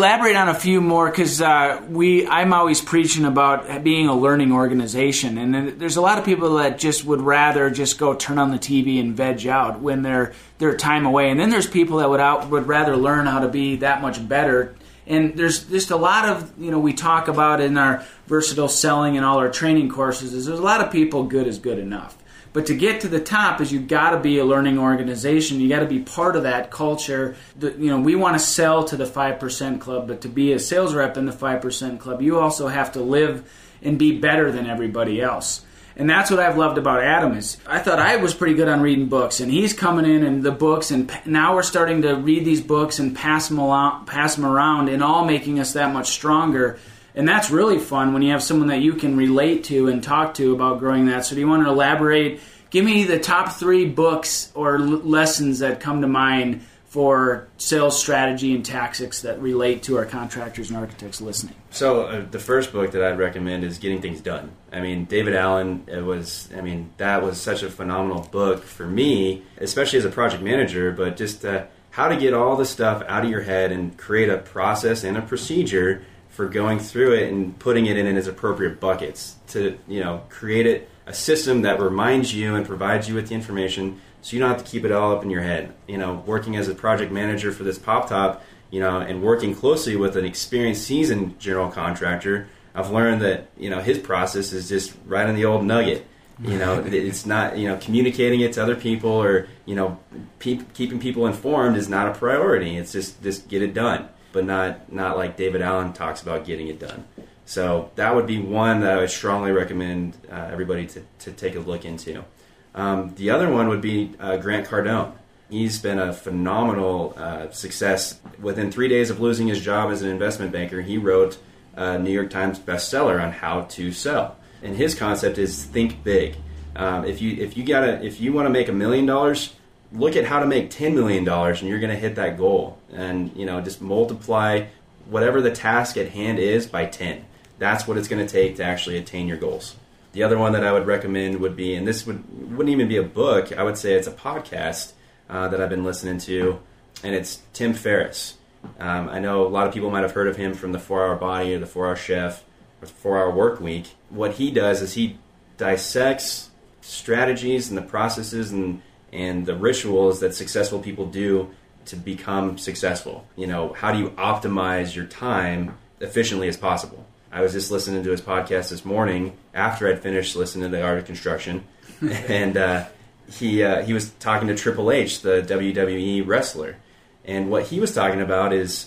elaborate on a few more, because uh, we I'm always preaching about being a learning organization, and then there's a lot of people that just would rather just go turn on the T V and veg out when they're their time away, and then there's people that would out would rather learn how to be that much better. And there's just a lot of, you know, we talk about in our versatile selling and all our training courses is there's a lot of people good is good enough. But to get to the top is you got to be a learning organization. You got to be part of that culture. The, you know, we want to sell to the five percent club, but to be a sales rep in the five percent club, you also have to live and be better than everybody else. And that's what I've loved about Adam is I thought I was pretty good on reading books, and he's coming in and the books, and now we're starting to read these books and pass them along, pass them around, and all making us that much stronger. And that's really fun when you have someone that you can relate to and talk to about growing that. So do you want to elaborate? Give me the top three books or l- lessons that come to mind for sales strategy and tactics that relate to our contractors and architects listening. So uh, the first book that I'd recommend is Getting Things Done. I mean, David Allen, it was, I mean, that was such a phenomenal book for me, especially as a project manager, but just uh, how to get all the stuff out of your head and create a process and a procedure for going through it and putting it in its appropriate buckets to, you know, create it a system that reminds you and provides you with the information so you don't have to keep it all up in your head. You know, working as a project manager for this Pop Top, you know, and working closely with an experienced, seasoned general contractor, I've learned that, you know, his process is just right on the old nugget. You know, it's not, you know, communicating it to other people or, you know, pe- keeping people informed is not a priority. It's just, just get it done. But not not like David Allen talks about getting it done. So that would be one that I would strongly recommend uh, everybody to, to take a look into. Um, the other one would be uh, Grant Cardone. He's been a phenomenal uh, success. Within three days of losing his job as an investment banker, he wrote a New York Times bestseller on how to sell. And his concept is think big. Um, if you if you gotta if you want to make a million dollars, look at how to make ten million dollars, and you're going to hit that goal. And, you know, just multiply whatever the task at hand is by ten. That's what it's going to take to actually attain your goals. The other one that I would recommend would be, and this would, wouldn't even be a book, I would say it's a podcast uh, that I've been listening to, and it's Tim Ferriss. Um, I know a lot of people might have heard of him from the four-Hour Body or the four-Hour Chef or the four-Hour Work Week. What he does is he dissects strategies and the processes and and the rituals that successful people do to become successful. You know, how do you optimize your time efficiently as possible? I was just listening to his podcast this morning after I'd finished listening to The Art of Construction, and uh, he uh, he was talking to Triple H, the W W E wrestler, and what he was talking about is,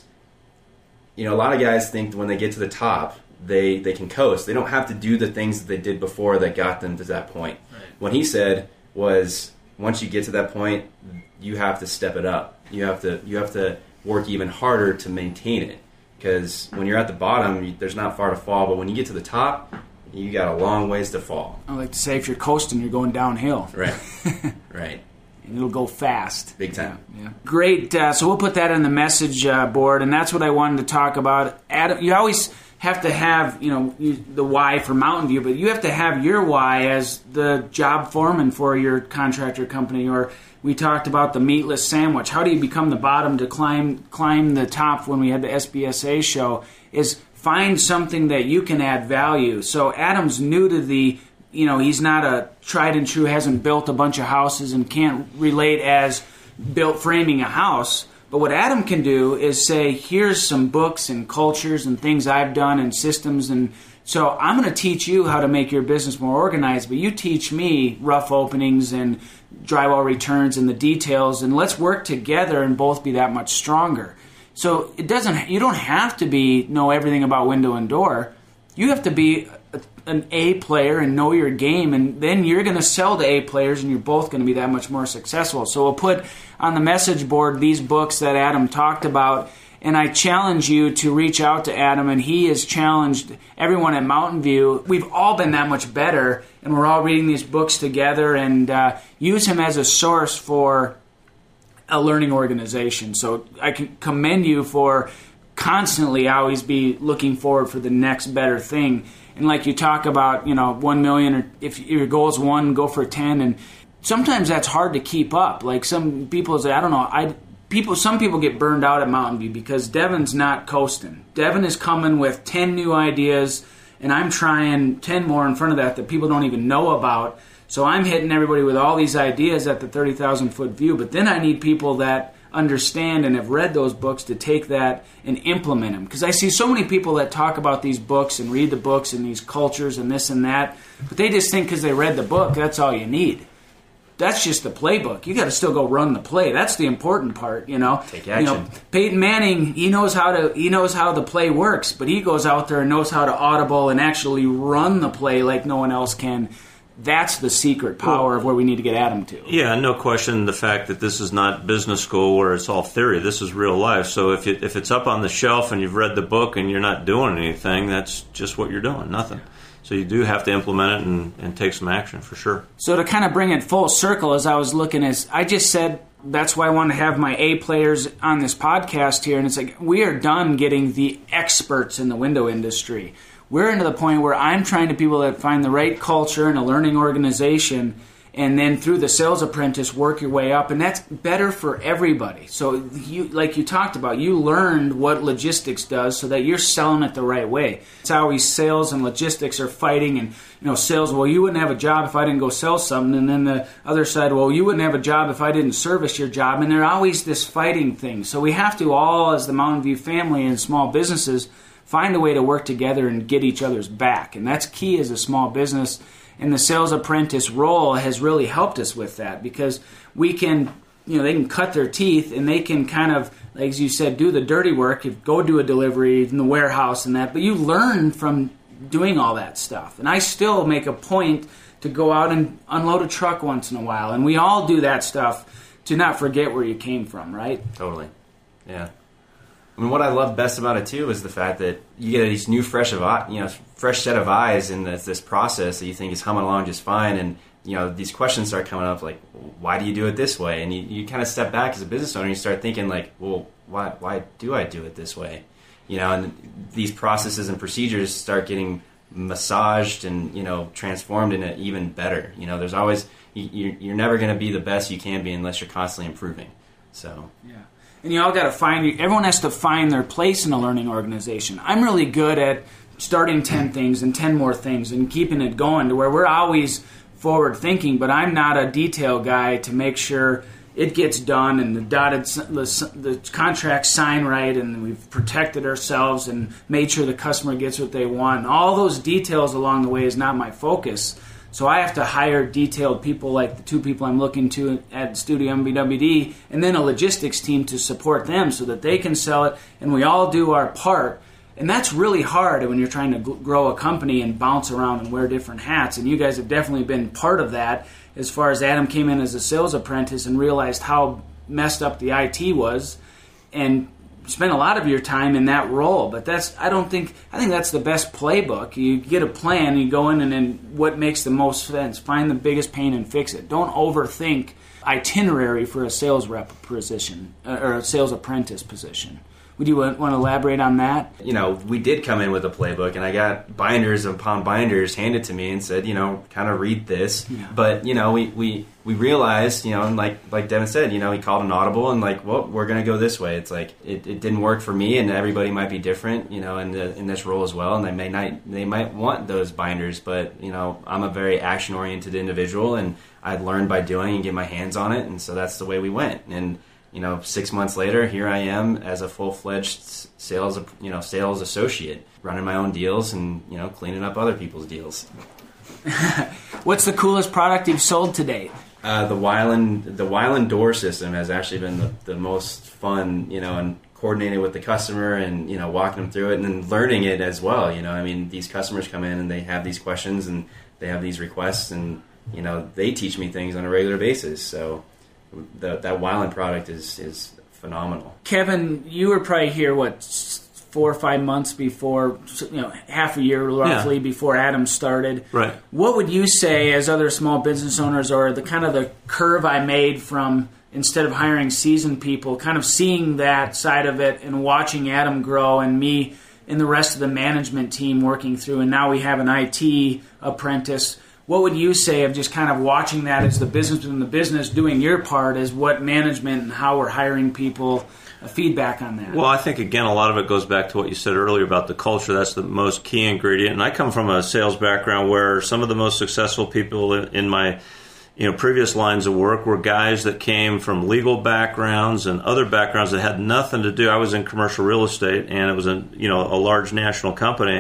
you know, a lot of guys think when they get to the top, they, they can coast. They don't have to do the things that they did before that got them to that point. Right. What he said was, once you get to that point, you have to step it up. You have to you have to work even harder to maintain it. Because when you're at the bottom, you, there's not far to fall. But when you get to the top, you got a long ways to fall. I like to say, if you're coasting, you're going downhill. Right, right. And it'll go fast. Big time. Yeah. yeah. Great. Uh, so we'll put that in the message uh, board, and that's what I wanted to talk about. Adam, you always have to have, you know, you, the why for Mountain View, but you have to have your why as the job foreman for your contractor company. Or we talked about the meatless sandwich. How do you become the bottom to climb climb the top when we had the S B S A show? Is find something that you can add value. So Adam's new to the, you know, he's not a tried and true, hasn't built a bunch of houses and can't relate as built framing a house. But what Adam can do is say, here's some books and cultures and things I've done and systems. And so I'm going to teach you how to make your business more organized, but you teach me rough openings and drywall returns and the details, and let's work together and both be that much stronger. So it doesn't. You don't have to be know everything about window and door. You have to be a, an A player and know your game, and then you're going to sell to A players, and you're both going to be that much more successful. So we'll put on the message board these books that Adam talked about, and I challenge you to reach out to Adam, and he has challenged everyone at Mountain View. We've all been that much better, and we're all reading these books together, and uh, use him as a source for a learning organization. So I can commend you for constantly always be looking forward for the next better thing. And like you talk about, you know, one million, or if your goal is one, go for ten. And sometimes that's hard to keep up. Like some people say, I don't know, I people, some people get burned out at Mountain View because Devin's not coasting. Devin is coming with ten new ideas, and I'm trying ten more in front of that that people don't even know about. So I'm hitting everybody with all these ideas at the thirty thousand foot view, but then I need people that understand and have read those books to take that and implement them. Because I see so many people that talk about these books and read the books and these cultures and this and that, but they just think because they read the book, that's all you need. That's just the playbook. You got to still go run the play. That's the important part, you know. Take action. You know, Peyton Manning, he knows how to he knows how the play works, but he goes out there and knows how to audible and actually run the play like no one else can. That's the secret power well, of where we need to get Adam to. Yeah, no question the fact that this is not business school where it's all theory. This is real life. So if it, if it's up on the shelf and you've read the book and you're not doing anything, that's just what you're doing, nothing. So you do have to implement it and, and take some action for sure. So to kind of bring it full circle, as I was looking, as I just said, that's why I want to have my A players on this podcast here. And it's like, we are done getting the experts in the window industry. We're into the point where I'm trying to people that find the right culture and a learning organization, and then through the sales apprentice work your way up, and that's better for everybody. So you, like you talked about, you learned what logistics does so that you're selling it the right way. It's how we sales and logistics are fighting, and you know, sales, well, you wouldn't have a job if I didn't go sell something, and then the other side, well, you wouldn't have a job if I didn't service your job, and they're always this fighting thing. So we have to all, as the Mountain View family and small businesses, find a way to work together and get each other's back. And that's key as a small business. And the sales apprentice role has really helped us with that, because we can, you know, they can cut their teeth and they can kind of, like as you said, do the dirty work, go do a delivery in the warehouse and that. But you learn from doing all that stuff. And I still make a point to go out and unload a truck once in a while. And we all do that stuff to not forget where you came from, right? Totally. Yeah. I mean, what I love best about it too is the fact that you get these new, fresh of eye, you know, fresh set of eyes in this, this process that you think is humming along just fine, and you know, these questions start coming up like, why do you do it this way? And you, you kind of step back as a business owner and you start thinking like, well, why why do I do it this way? You know, and these processes and procedures start getting massaged and you know transformed into even better. You know, there's always you, you're never going to be the best you can be unless you're constantly improving. So yeah. And you all got to find, everyone has to find their place in a learning organization. I'm really good at starting ten things and ten more things and keeping it going to where we're always forward thinking, but I'm not a detail guy to make sure it gets done and the dotted, the, the contracts sign right and we've protected ourselves and made sure the customer gets what they want. And all those details along the way is not my focus. So I have to hire detailed people like the two people I'm looking to at Studio M V W D, and then a logistics team to support them so that they can sell it, and we all do our part. And that's really hard when you're trying to grow a company and bounce around and wear different hats. And you guys have definitely been part of that as far as Adam came in as a sales apprentice and realized how messed up the I T was and spend a lot of your time in that role. But that's, I don't think, I think that's the best playbook. You get a plan, you go in and then what makes the most sense, find the biggest pain and fix it. Don't overthink itinerary for a sales rep position or a sales apprentice position. Would you want to elaborate on that? You know, we did come in with a playbook, and I got binders upon binders handed to me and said, you know, kind of read this. Yeah. But, you know, we, we, we realized, you know, and like like Devin said, you know, he called an audible and like, well, we're going to go this way. It's like, it, it didn't work for me, and everybody might be different, you know, in the, in this role as well, and they may not, they might want those binders, but, you know, I'm a very action-oriented individual, and I'd learned by doing and get my hands on it, and so that's the way we went. And you know, six months later, here I am as a full-fledged sales, you know, sales associate, running my own deals and, you know, cleaning up other people's deals. What's the coolest product you've sold to date? Uh, the Weiland, the Weiland door system has actually been the, the most fun, you know, and coordinating with the customer and, you know, walking them through it and then learning it as well. You know, I mean, these customers come in and they have these questions and they have these requests and, you know, they teach me things on a regular basis. So The, that Weiland product is, is phenomenal. Kevin, you were probably here, what, four or five months before, you know, half a year roughly yeah. before Adam started. Right. What would you say as other small business owners, or the kind of the curve I made from instead of hiring seasoned people, kind of seeing that side of it and watching Adam grow and me and the rest of the management team working through, and now we have an I T apprentice. what would you say of just kind of watching that as the business within the business, doing your part as what management and how we're hiring people, uh, feedback on that? Well, I think, again, a lot of it goes back to what you said earlier about the culture. That's the most key ingredient. And I come from a sales background where some of the most successful people in my you know, previous lines of work were guys that came from legal backgrounds and other backgrounds that had nothing to do. I was in commercial real estate, and it was a, you know, a large national company.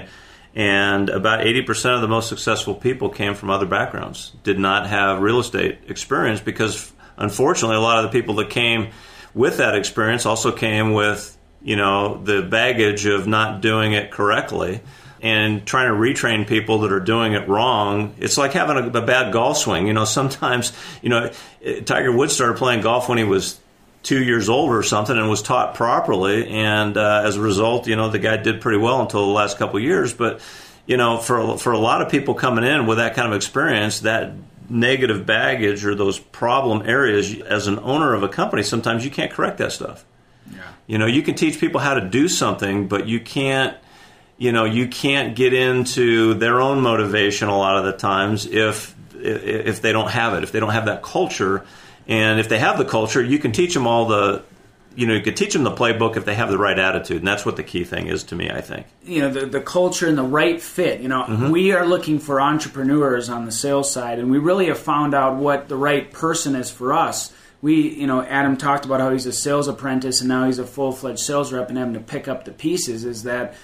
And about eighty percent of the most successful people came from other backgrounds, did not have real estate experience because, unfortunately, a lot of the people that came with that experience also came with, you know, the baggage of not doing it correctly and trying to retrain people that are doing it wrong. It's like having a, a bad golf swing. You know, sometimes, you know, Tiger Woods started playing golf when he was two years old or something and was taught properly, and uh, as a result, you know, the guy did pretty well until the last couple of years. But, you know, for for a lot of people coming in with that kind of experience, that negative baggage or those problem areas, as an owner of a company, sometimes you can't correct that stuff. Yeah. You know, you can teach people how to do something, but you can't, you know, you can't get into their own motivation a lot of the times if if they don't have it, if they don't have that culture. And if they have the culture, you can teach them all the, you know, you can teach them the playbook if they have the right attitude. And that's what the key thing is to me, I think. You know, the, the culture and the right fit. You know, mm-hmm. we are looking for entrepreneurs on the sales side, and we really have found out what the right person is for us. We, you know, Adam talked about how he's a sales apprentice and now he's a full-fledged sales rep and having to pick up the pieces, is that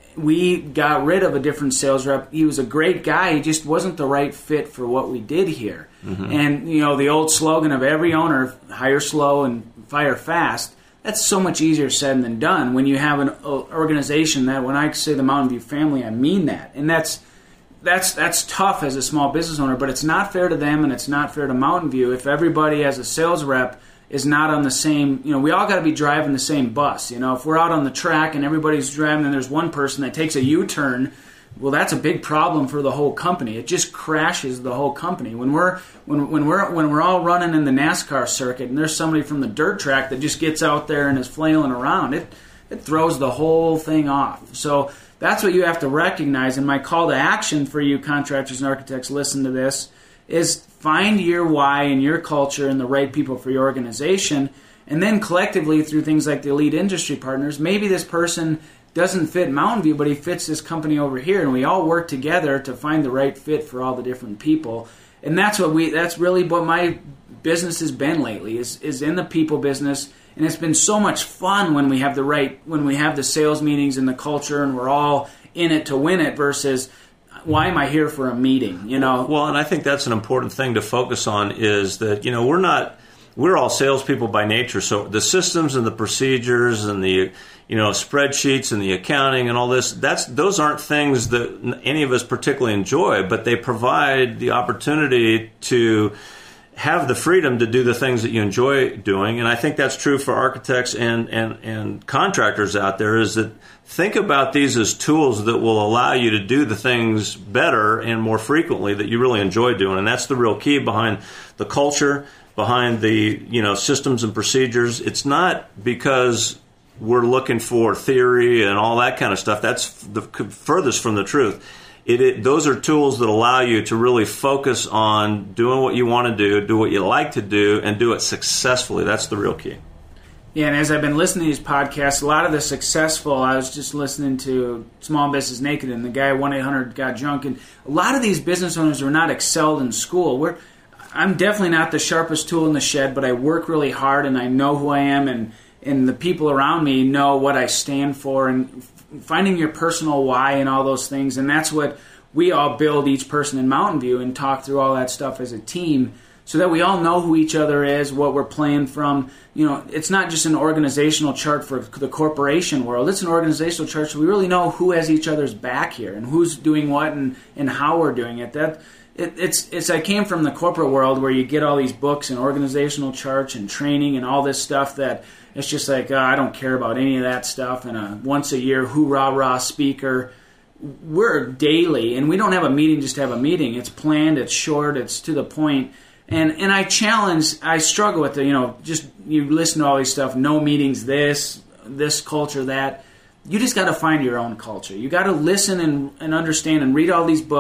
we got rid of a different sales rep. He was a great guy. He just wasn't the right fit for what we did here. Mm-hmm. And, you know, the old slogan of every owner, hire slow and fire fast, that's so much easier said than done when you have an organization that, when I say the Mountain View family, I mean that. And that's that's that's tough as a small business owner, but it's not fair to them and it's not fair to Mountain View if everybody as a sales rep is not on the same, you know, we all got to be driving the same bus. You know, if we're out on the track and everybody's driving and there's one person that takes a U-turn, well, that's a big problem for the whole company. It just crashes the whole company. When we're when when we're when we're all running in the NASCAR circuit and there's somebody from the dirt track that just gets out there and is flailing around, it it throws the whole thing off. So that's what you have to recognize. And my call to action for you contractors and architects, listen to this, is find your why and your culture and the right people for your organization, and then collectively through things like the Elite Industry Partners, maybe this person doesn't fit Mountain View, but he fits this company over here, and we all work together to find the right fit for all the different people. And that's what we that's really what my business has been lately, is is in the people business. And it's been so much fun when we have the right when we have the sales meetings and the culture and we're all in it to win it versus why am I here for a meeting, you know? Well, and I think that's an important thing to focus on, is that, you know, we're not, we're all salespeople by nature. So the systems and the procedures and the, you know, spreadsheets and the accounting and all this, that's, those aren't things that any of us particularly enjoy, but they provide the opportunity to have the freedom to do the things that you enjoy doing. And I think that's true for architects and, and, and contractors out there, is that think about these as tools that will allow you to do the things better and more frequently that you really enjoy doing. And that's the real key behind the culture, behind the, you know, systems and procedures. It's not because we're looking for theory and all that kind of stuff. That's the furthest from the truth. It, it, those are tools that allow you to really focus on doing what you want to do, do what you like to do, and do it successfully. That's the real key. Yeah, and as I've been listening to these podcasts, a lot of the successful, I was just listening to Small Business Naked and the guy one eight hundred got junk, and a lot of these business owners are not excelled in school. We're, I'm definitely not the sharpest tool in the shed, but I work really hard and I know who I am, and, and the people around me know what I stand for, and finding your personal why and all those things. And that's what we all build, each person in Mountain View, and talk through all that stuff as a team so that we all know who each other is, what we're playing from. You know, it's not just an organizational chart for the corporation world. It's an organizational chart so we really know who has each other's back here and who's doing what and, and how we're doing it. That it, it's it's I came from the corporate world where you get all these books and organizational charts and training and all this stuff that it's just like, oh, I don't care about any of that stuff, and a once a year hoorah-rah speaker. We're daily, and we don't have a meeting just to have a meeting. It's planned, it's short, it's to the point. And and I challenge, I struggle with the, you know, just you listen to all these stuff, no meetings, this, this culture, that. You just got to find your own culture. You got to listen and, and understand and read all these books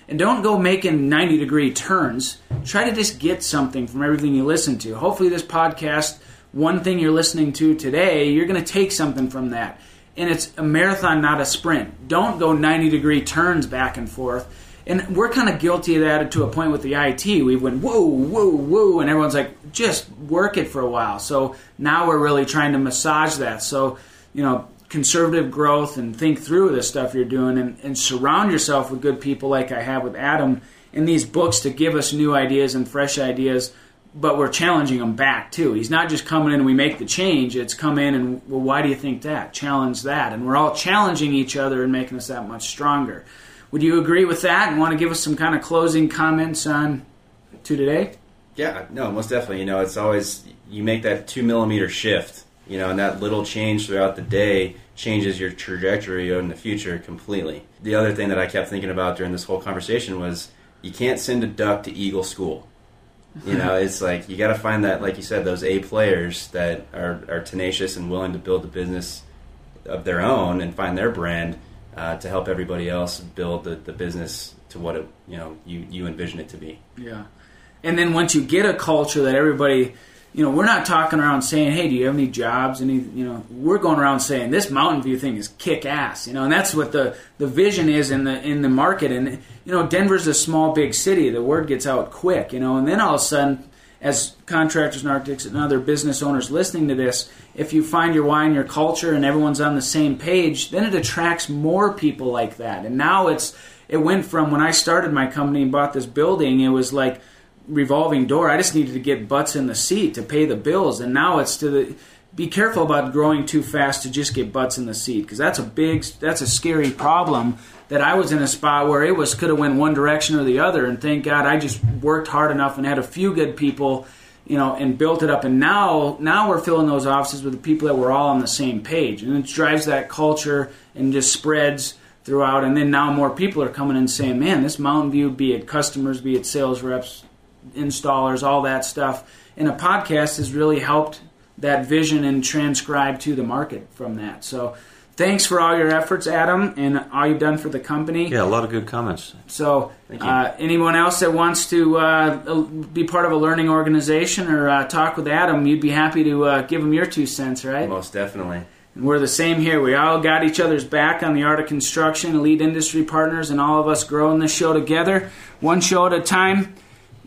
And don't go making ninety degree turns. Try to just get something from everything you listen to. Hopefully this podcast, one thing you're listening to today, you're going to take something from that. And it's a marathon, not a sprint. Don't go ninety degree turns back and forth. And we're kind of guilty of that to a point with the I T. We went, whoa, whoa, whoa, and everyone's like, just work it for a while. So now we're really trying to massage that. So, you know, conservative growth and think through the stuff you're doing and, and surround yourself with good people like I have with Adam in these books to give us new ideas and fresh ideas, but we're challenging him back too. He's not just coming in and we make the change. It's come in and, well, why do you think that? Challenge that. And we're all challenging each other and making us that much stronger. Would you agree with that and want to give us some kind of closing comments on to today? Yeah, no, most definitely. You know, it's always, you make that two millimeter shift, you know, and that little change throughout the day changes your trajectory in the future completely. The other thing that I kept thinking about during this whole conversation was you can't send a duck to Eagle School. You know, it's like you got to find that, like you said, those A players that are, are tenacious and willing to build a business of their own and find their brand uh, to help everybody else build the, the business to what it, you know, you, you envision it to be. Yeah. And then once you get a culture that everybody, you know, we're not talking around saying, hey, do you have any jobs? Any, you know, we're going around saying this Mountain View thing is kick ass, you know, and that's what the, the vision is in the in the market. And, you know, Denver's a small, big city. The word gets out quick, you know, and then all of a sudden, as contractors and architects and other business owners listening to this, if you find your why and your culture and everyone's on the same page, then it attracts more people like that. And now it's, it went from when I started my company and bought this building, it was like revolving door. I just needed to get butts in the seat to pay the bills. And now it's to the, be careful about growing too fast to just get butts in the seat, because that's a big, that's a scary problem. That I was in a spot where it was could have went one direction or the other, and thank God I just worked hard enough and had a few good people, you know, and built it up. And now, now we're filling those offices with the people that we're all on the same page, and it drives that culture and just spreads throughout. And then now more people are coming in saying, "Man, this Mountain View, be it customers, be it sales reps, installers, all that stuff." And a podcast has really helped that vision and transcribe to the market from that. So. Thanks for all your efforts, Adam, and all you've done for the company. Yeah, a lot of good comments. So, uh, anyone else that wants to uh, be part of a learning organization or uh, talk with Adam, you'd be happy to uh, give him your two cents, right? Most definitely. And we're the same here. We all got each other's back on the Art of Construction, Elite Industry Partners, and all of us growing this show together, one show at a time.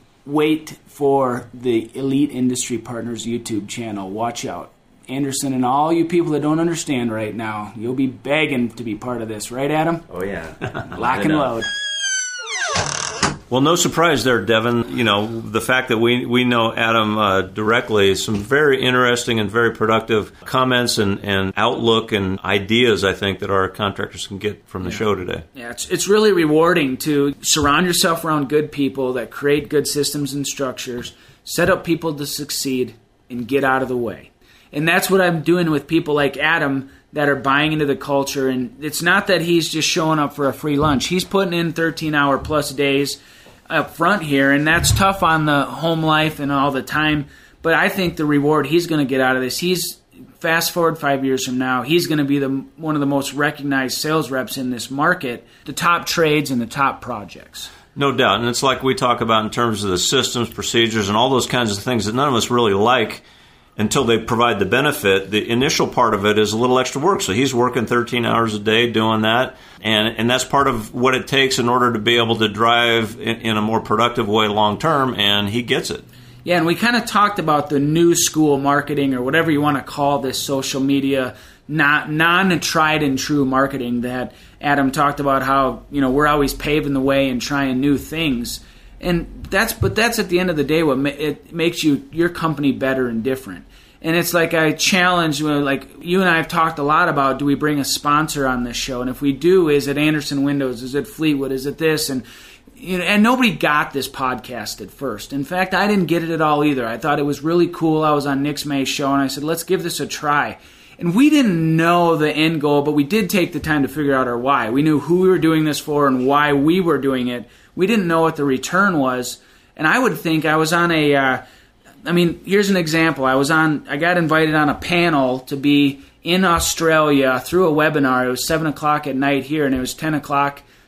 Wait for the Elite Industry Partners YouTube channel. Watch out. Anderson and all you people that don't understand right now, you'll be begging to be part of this, right, Adam? Oh, yeah. Lock and load. Well, no surprise there, Devin. You know, the fact that we we know Adam uh, directly, some very interesting and very productive comments and, and outlook and ideas, I think, that our contractors can get from the yeah. show today. Yeah, it's, it's really rewarding to surround yourself around good people that create good systems and structures, set up people to succeed, and get out of the way. And that's what I'm doing with people like Adam that are buying into the culture. And it's not that he's just showing up for a free lunch. He's putting in thirteen-hour plus days up front here, and that's tough on the home life and all the time. But I think the reward he's going to get out of this, he's fast forward five years from now, he's going to be the one of the most recognized sales reps in this market, the top trades and the top projects. No doubt. And it's like we talk about in terms of the systems, procedures, and all those kinds of things that none of us really like until they provide the benefit. The initial part of it is a little extra work. So he's working thirteen hours a day doing that. And and that's part of what it takes in order to be able to drive in, in a more productive way long term, and he gets it. Yeah, and we kind of talked about the new school marketing, or whatever you want to call this social media, not non-tried and true marketing that Adam talked about, how, you know, we're always paving the way and trying new things. And that's, but that's at the end of the day what ma- it makes you your company better and different. And it's like I challenge, like you and I have talked a lot about, do we bring a sponsor on this show? And if we do, is it Anderson Windows? Is it Fleetwood? Is it this? And you know, and nobody got this podcast at first. In fact, I didn't get it at all either. I thought it was really cool. I was on Nick's May's show, and I said, let's give this a try. And we didn't know the end goal, but we did take the time to figure out our why. We knew who we were doing this for and why we were doing it. We didn't know what the return was. And I would think I was on a, uh, I mean, here's an example. I was on, I got invited on a panel to be in Australia through a webinar. It was seven o'clock at night here, and it was ten o'clock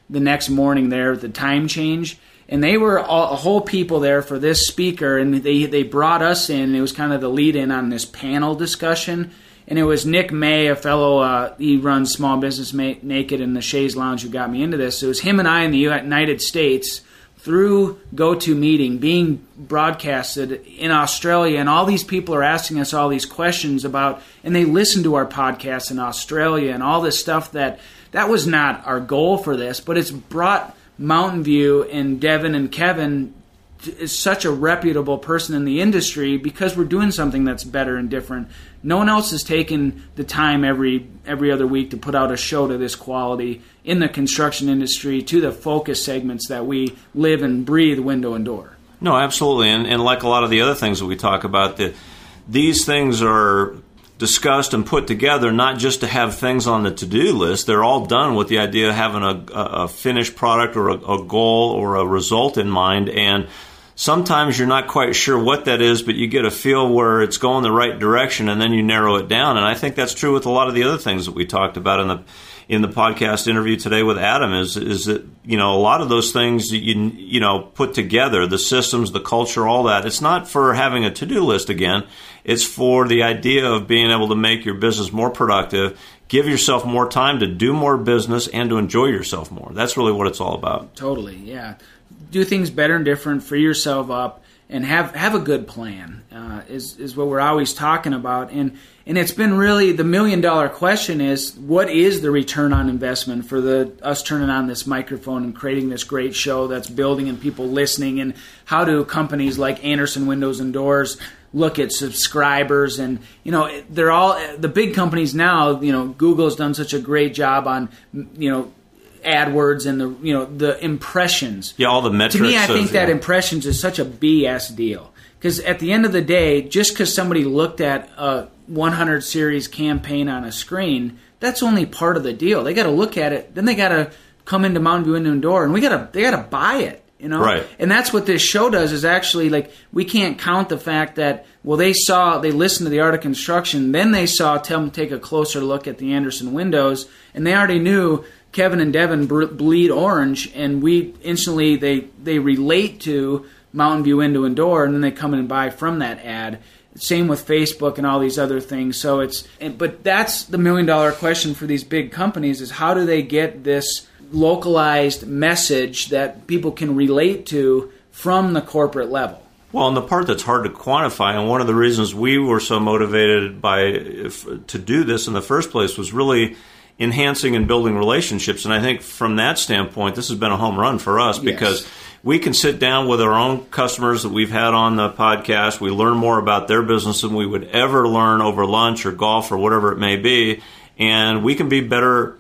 the next morning there at the time change. And they were all, a whole people there for this speaker, and they they brought us in. It was kind of the lead-in on this panel discussion. And it was Nick May, a fellow, uh, he runs Small Business Ma- Naked in the Shays Lounge, who got me into this. So it was him and I in the United States through GoToMeeting being broadcasted in Australia. And all these people are asking us all these questions about, and they listen to our podcast in Australia and all this stuff that, that was not our goal for this, but it's brought Mountain View and Devin and Kevin is such a reputable person in the industry because we're doing something that's better and different. No one else is taking the time every every other week to put out a show to this quality in the construction industry to the focus segments that we live and breathe window and door. No, absolutely. And, and like a lot of the other things that we talk about, the, these things are discussed and put together not just to have things on the to-do list. They're all done with the idea of having a, a finished product or a, a goal or a result in mind. And sometimes you're not quite sure what that is, but you get a feel where it's going the right direction, and then you narrow it down. And I think that's true with a lot of the other things that we talked about in the in the podcast interview today with Adam. Is is that you know a lot of those things that you you know put together, the systems, the culture, all that. It's not for having a to-do list again. It's for the idea of being able to make your business more productive, give yourself more time to do more business, and to enjoy yourself more. That's really what it's all about. Totally, yeah. Do things better and different, free yourself up, and have have a good plan uh, is is what we're always talking about. And and it's been really the million dollar question is, what is the return on investment for the us turning on this microphone and creating this great show that's building and people listening? And how do companies like Andersen Windows and Doors look at subscribers? And you know they're all the big companies now. You know Google's done such a great job on you know. AdWords and the you know the impressions. Yeah, all the metrics. To me, I think of, that yeah. impressions is such a B S deal. Because at the end of the day, just because somebody looked at a one hundred series campaign on a screen, that's only part of the deal. They got to look at it, then they got to come into Mountain View Window and Door, and we got to they got to buy it. You know, right? And that's what this show does. Is actually like we can't count the fact that well they saw they listened to the Art of Construction, then they saw tell them take a closer look at the Andersen Windows, and they already knew Kevin and Devin bleed orange, and we instantly they they relate to Mountain View Window and Door, and then they come in and buy from that ad. Same with Facebook and all these other things. So it's but that's the million dollar question for these big companies is how do they get this localized message that people can relate to from the corporate level? Well, and the part that's hard to quantify, and one of the reasons we were so motivated by if, to do this in the first place was really enhancing and building relationships. And I think from that standpoint, this has been a home run for us because yes. we can sit down with our own customers that we've had on the podcast. We learn more about their business than we would ever learn over lunch or golf or whatever it may be. And we can be better,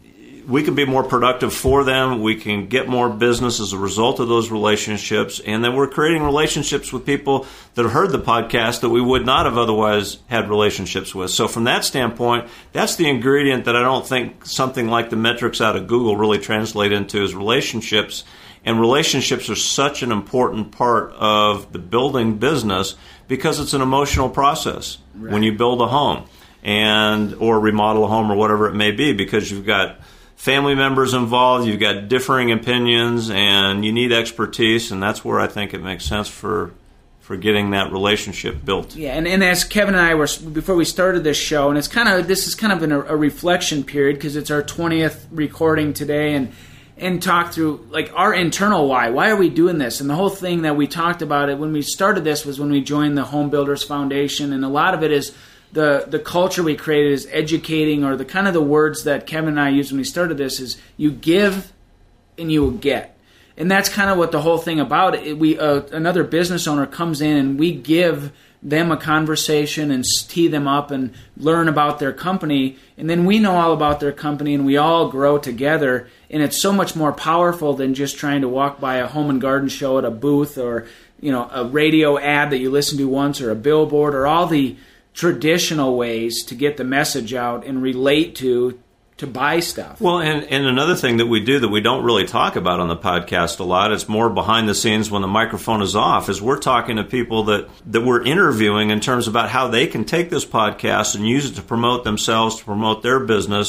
we can be more productive for them. We can get more business as a result of those relationships. And then we're creating relationships with people that have heard the podcast that we would not have otherwise had relationships with. So from that standpoint, that's the ingredient that I don't think something like the metrics out of Google really translate into is relationships. And relationships are such an important part of the building business because it's an emotional process right. when you build a home and or remodel a home or whatever it may be, because you've got family members involved, you've got differing opinions, and you need expertise, and that's where I think it makes sense for for getting that relationship built. Yeah, and, and as Kevin and I were, before we started this show, and it's kind of, this is kind of an, a reflection period because it's our twentieth recording today, and and talk through like our internal why. Why are we doing this? And the whole thing that we talked about it when we started this was when we joined the Home Builders Foundation, and a lot of it is the the culture we created is educating, or the kind of the words that Kevin and I used when we started this is you give and you will get. And that's kind of what the whole thing about it. We uh, another business owner comes in and we give them a conversation and tee them up and learn about their company, and then we know all about their company and we all grow together, and it's so much more powerful than just trying to walk by a home and garden show at a booth, or you know a radio ad that you listen to once, or a billboard, or all the traditional ways to get the message out and relate to to buy stuff. Well, and, and another thing that we do that we don't really talk about on the podcast a lot, it's more behind the scenes when the microphone is off, is we're talking to people that, that we're interviewing in terms about how they can take this podcast and use it to promote themselves, to promote their business,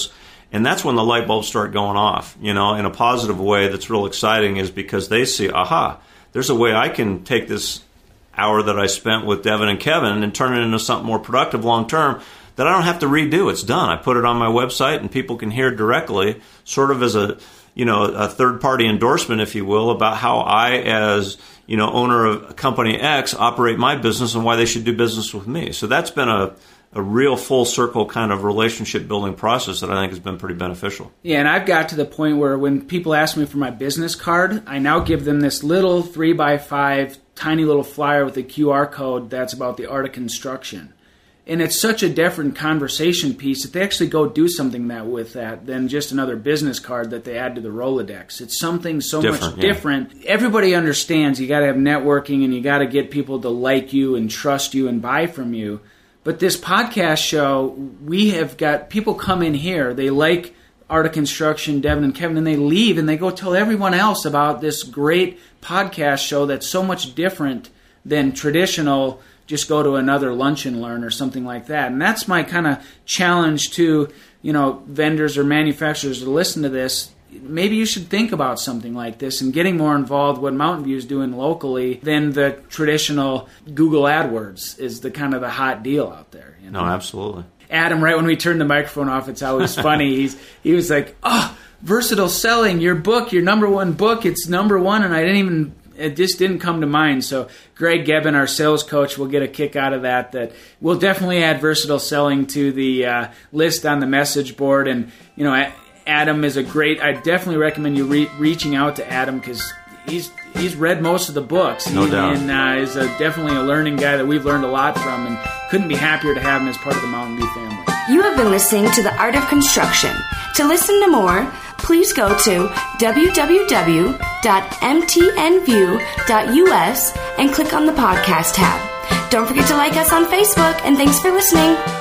And that's when the light bulbs start going off, you know, in a positive way that's real exciting, is because they see, aha, there's a way I can take this hour that I spent with Devin and Kevin and turn it into something more productive long term that I don't have to redo. It's done. I put it on my website and people can hear directly, sort of as a, you know, a third-party endorsement, if you will, about how I, as, you know, owner of Company X, operate my business and why they should do business with me. So that's been a a real full circle kind of relationship building process that I think has been pretty beneficial. Yeah, and I've got to the point where when people ask me for my business card, I now give them this little three by five tiny little flyer with a Q R code that's about the art of construction. And it's such a different conversation piece that they actually go do something that with that than just another business card that they add to the Rolodex. It's something so different, much yeah. different. Everybody understands you got to have networking and you got to get people to like you and trust you and buy from you. But this podcast show, we have got people come in here, they like Art of Construction, Devin and Kevin, and they leave and they go tell everyone else about this great podcast show that's so much different than traditional, just go to another lunch and learn or something like that. And that's my kind of challenge to, you know, vendors or manufacturers to listen to this. Maybe you should think about something like this and getting more involved what Mountain View is doing locally than the traditional Google AdWords is the kind of the hot deal out there. You know? No, absolutely. Adam, right when we turned the microphone off, it's always funny. He's he was like, "Oh, Versatile Selling, your book, your number one book, it's number one," and I didn't even. It just didn't come to mind. So Greg Gebbin, our sales coach, will get a kick out of that. That we'll definitely add Versatile Selling to the uh, list on the message board. And you know, Adam is a great. I definitely recommend you re- reaching out to Adam because he's he's read most of the books. No he, doubt. And uh, is a, definitely a learning guy that we've learned a lot from, and couldn't be happier to have him as part of the Mountain View family. You have been listening to The Art of Construction. To listen to more, please go to w w w dot m t n view dot u s and click on the podcast tab. Don't forget to like us on Facebook, and thanks for listening.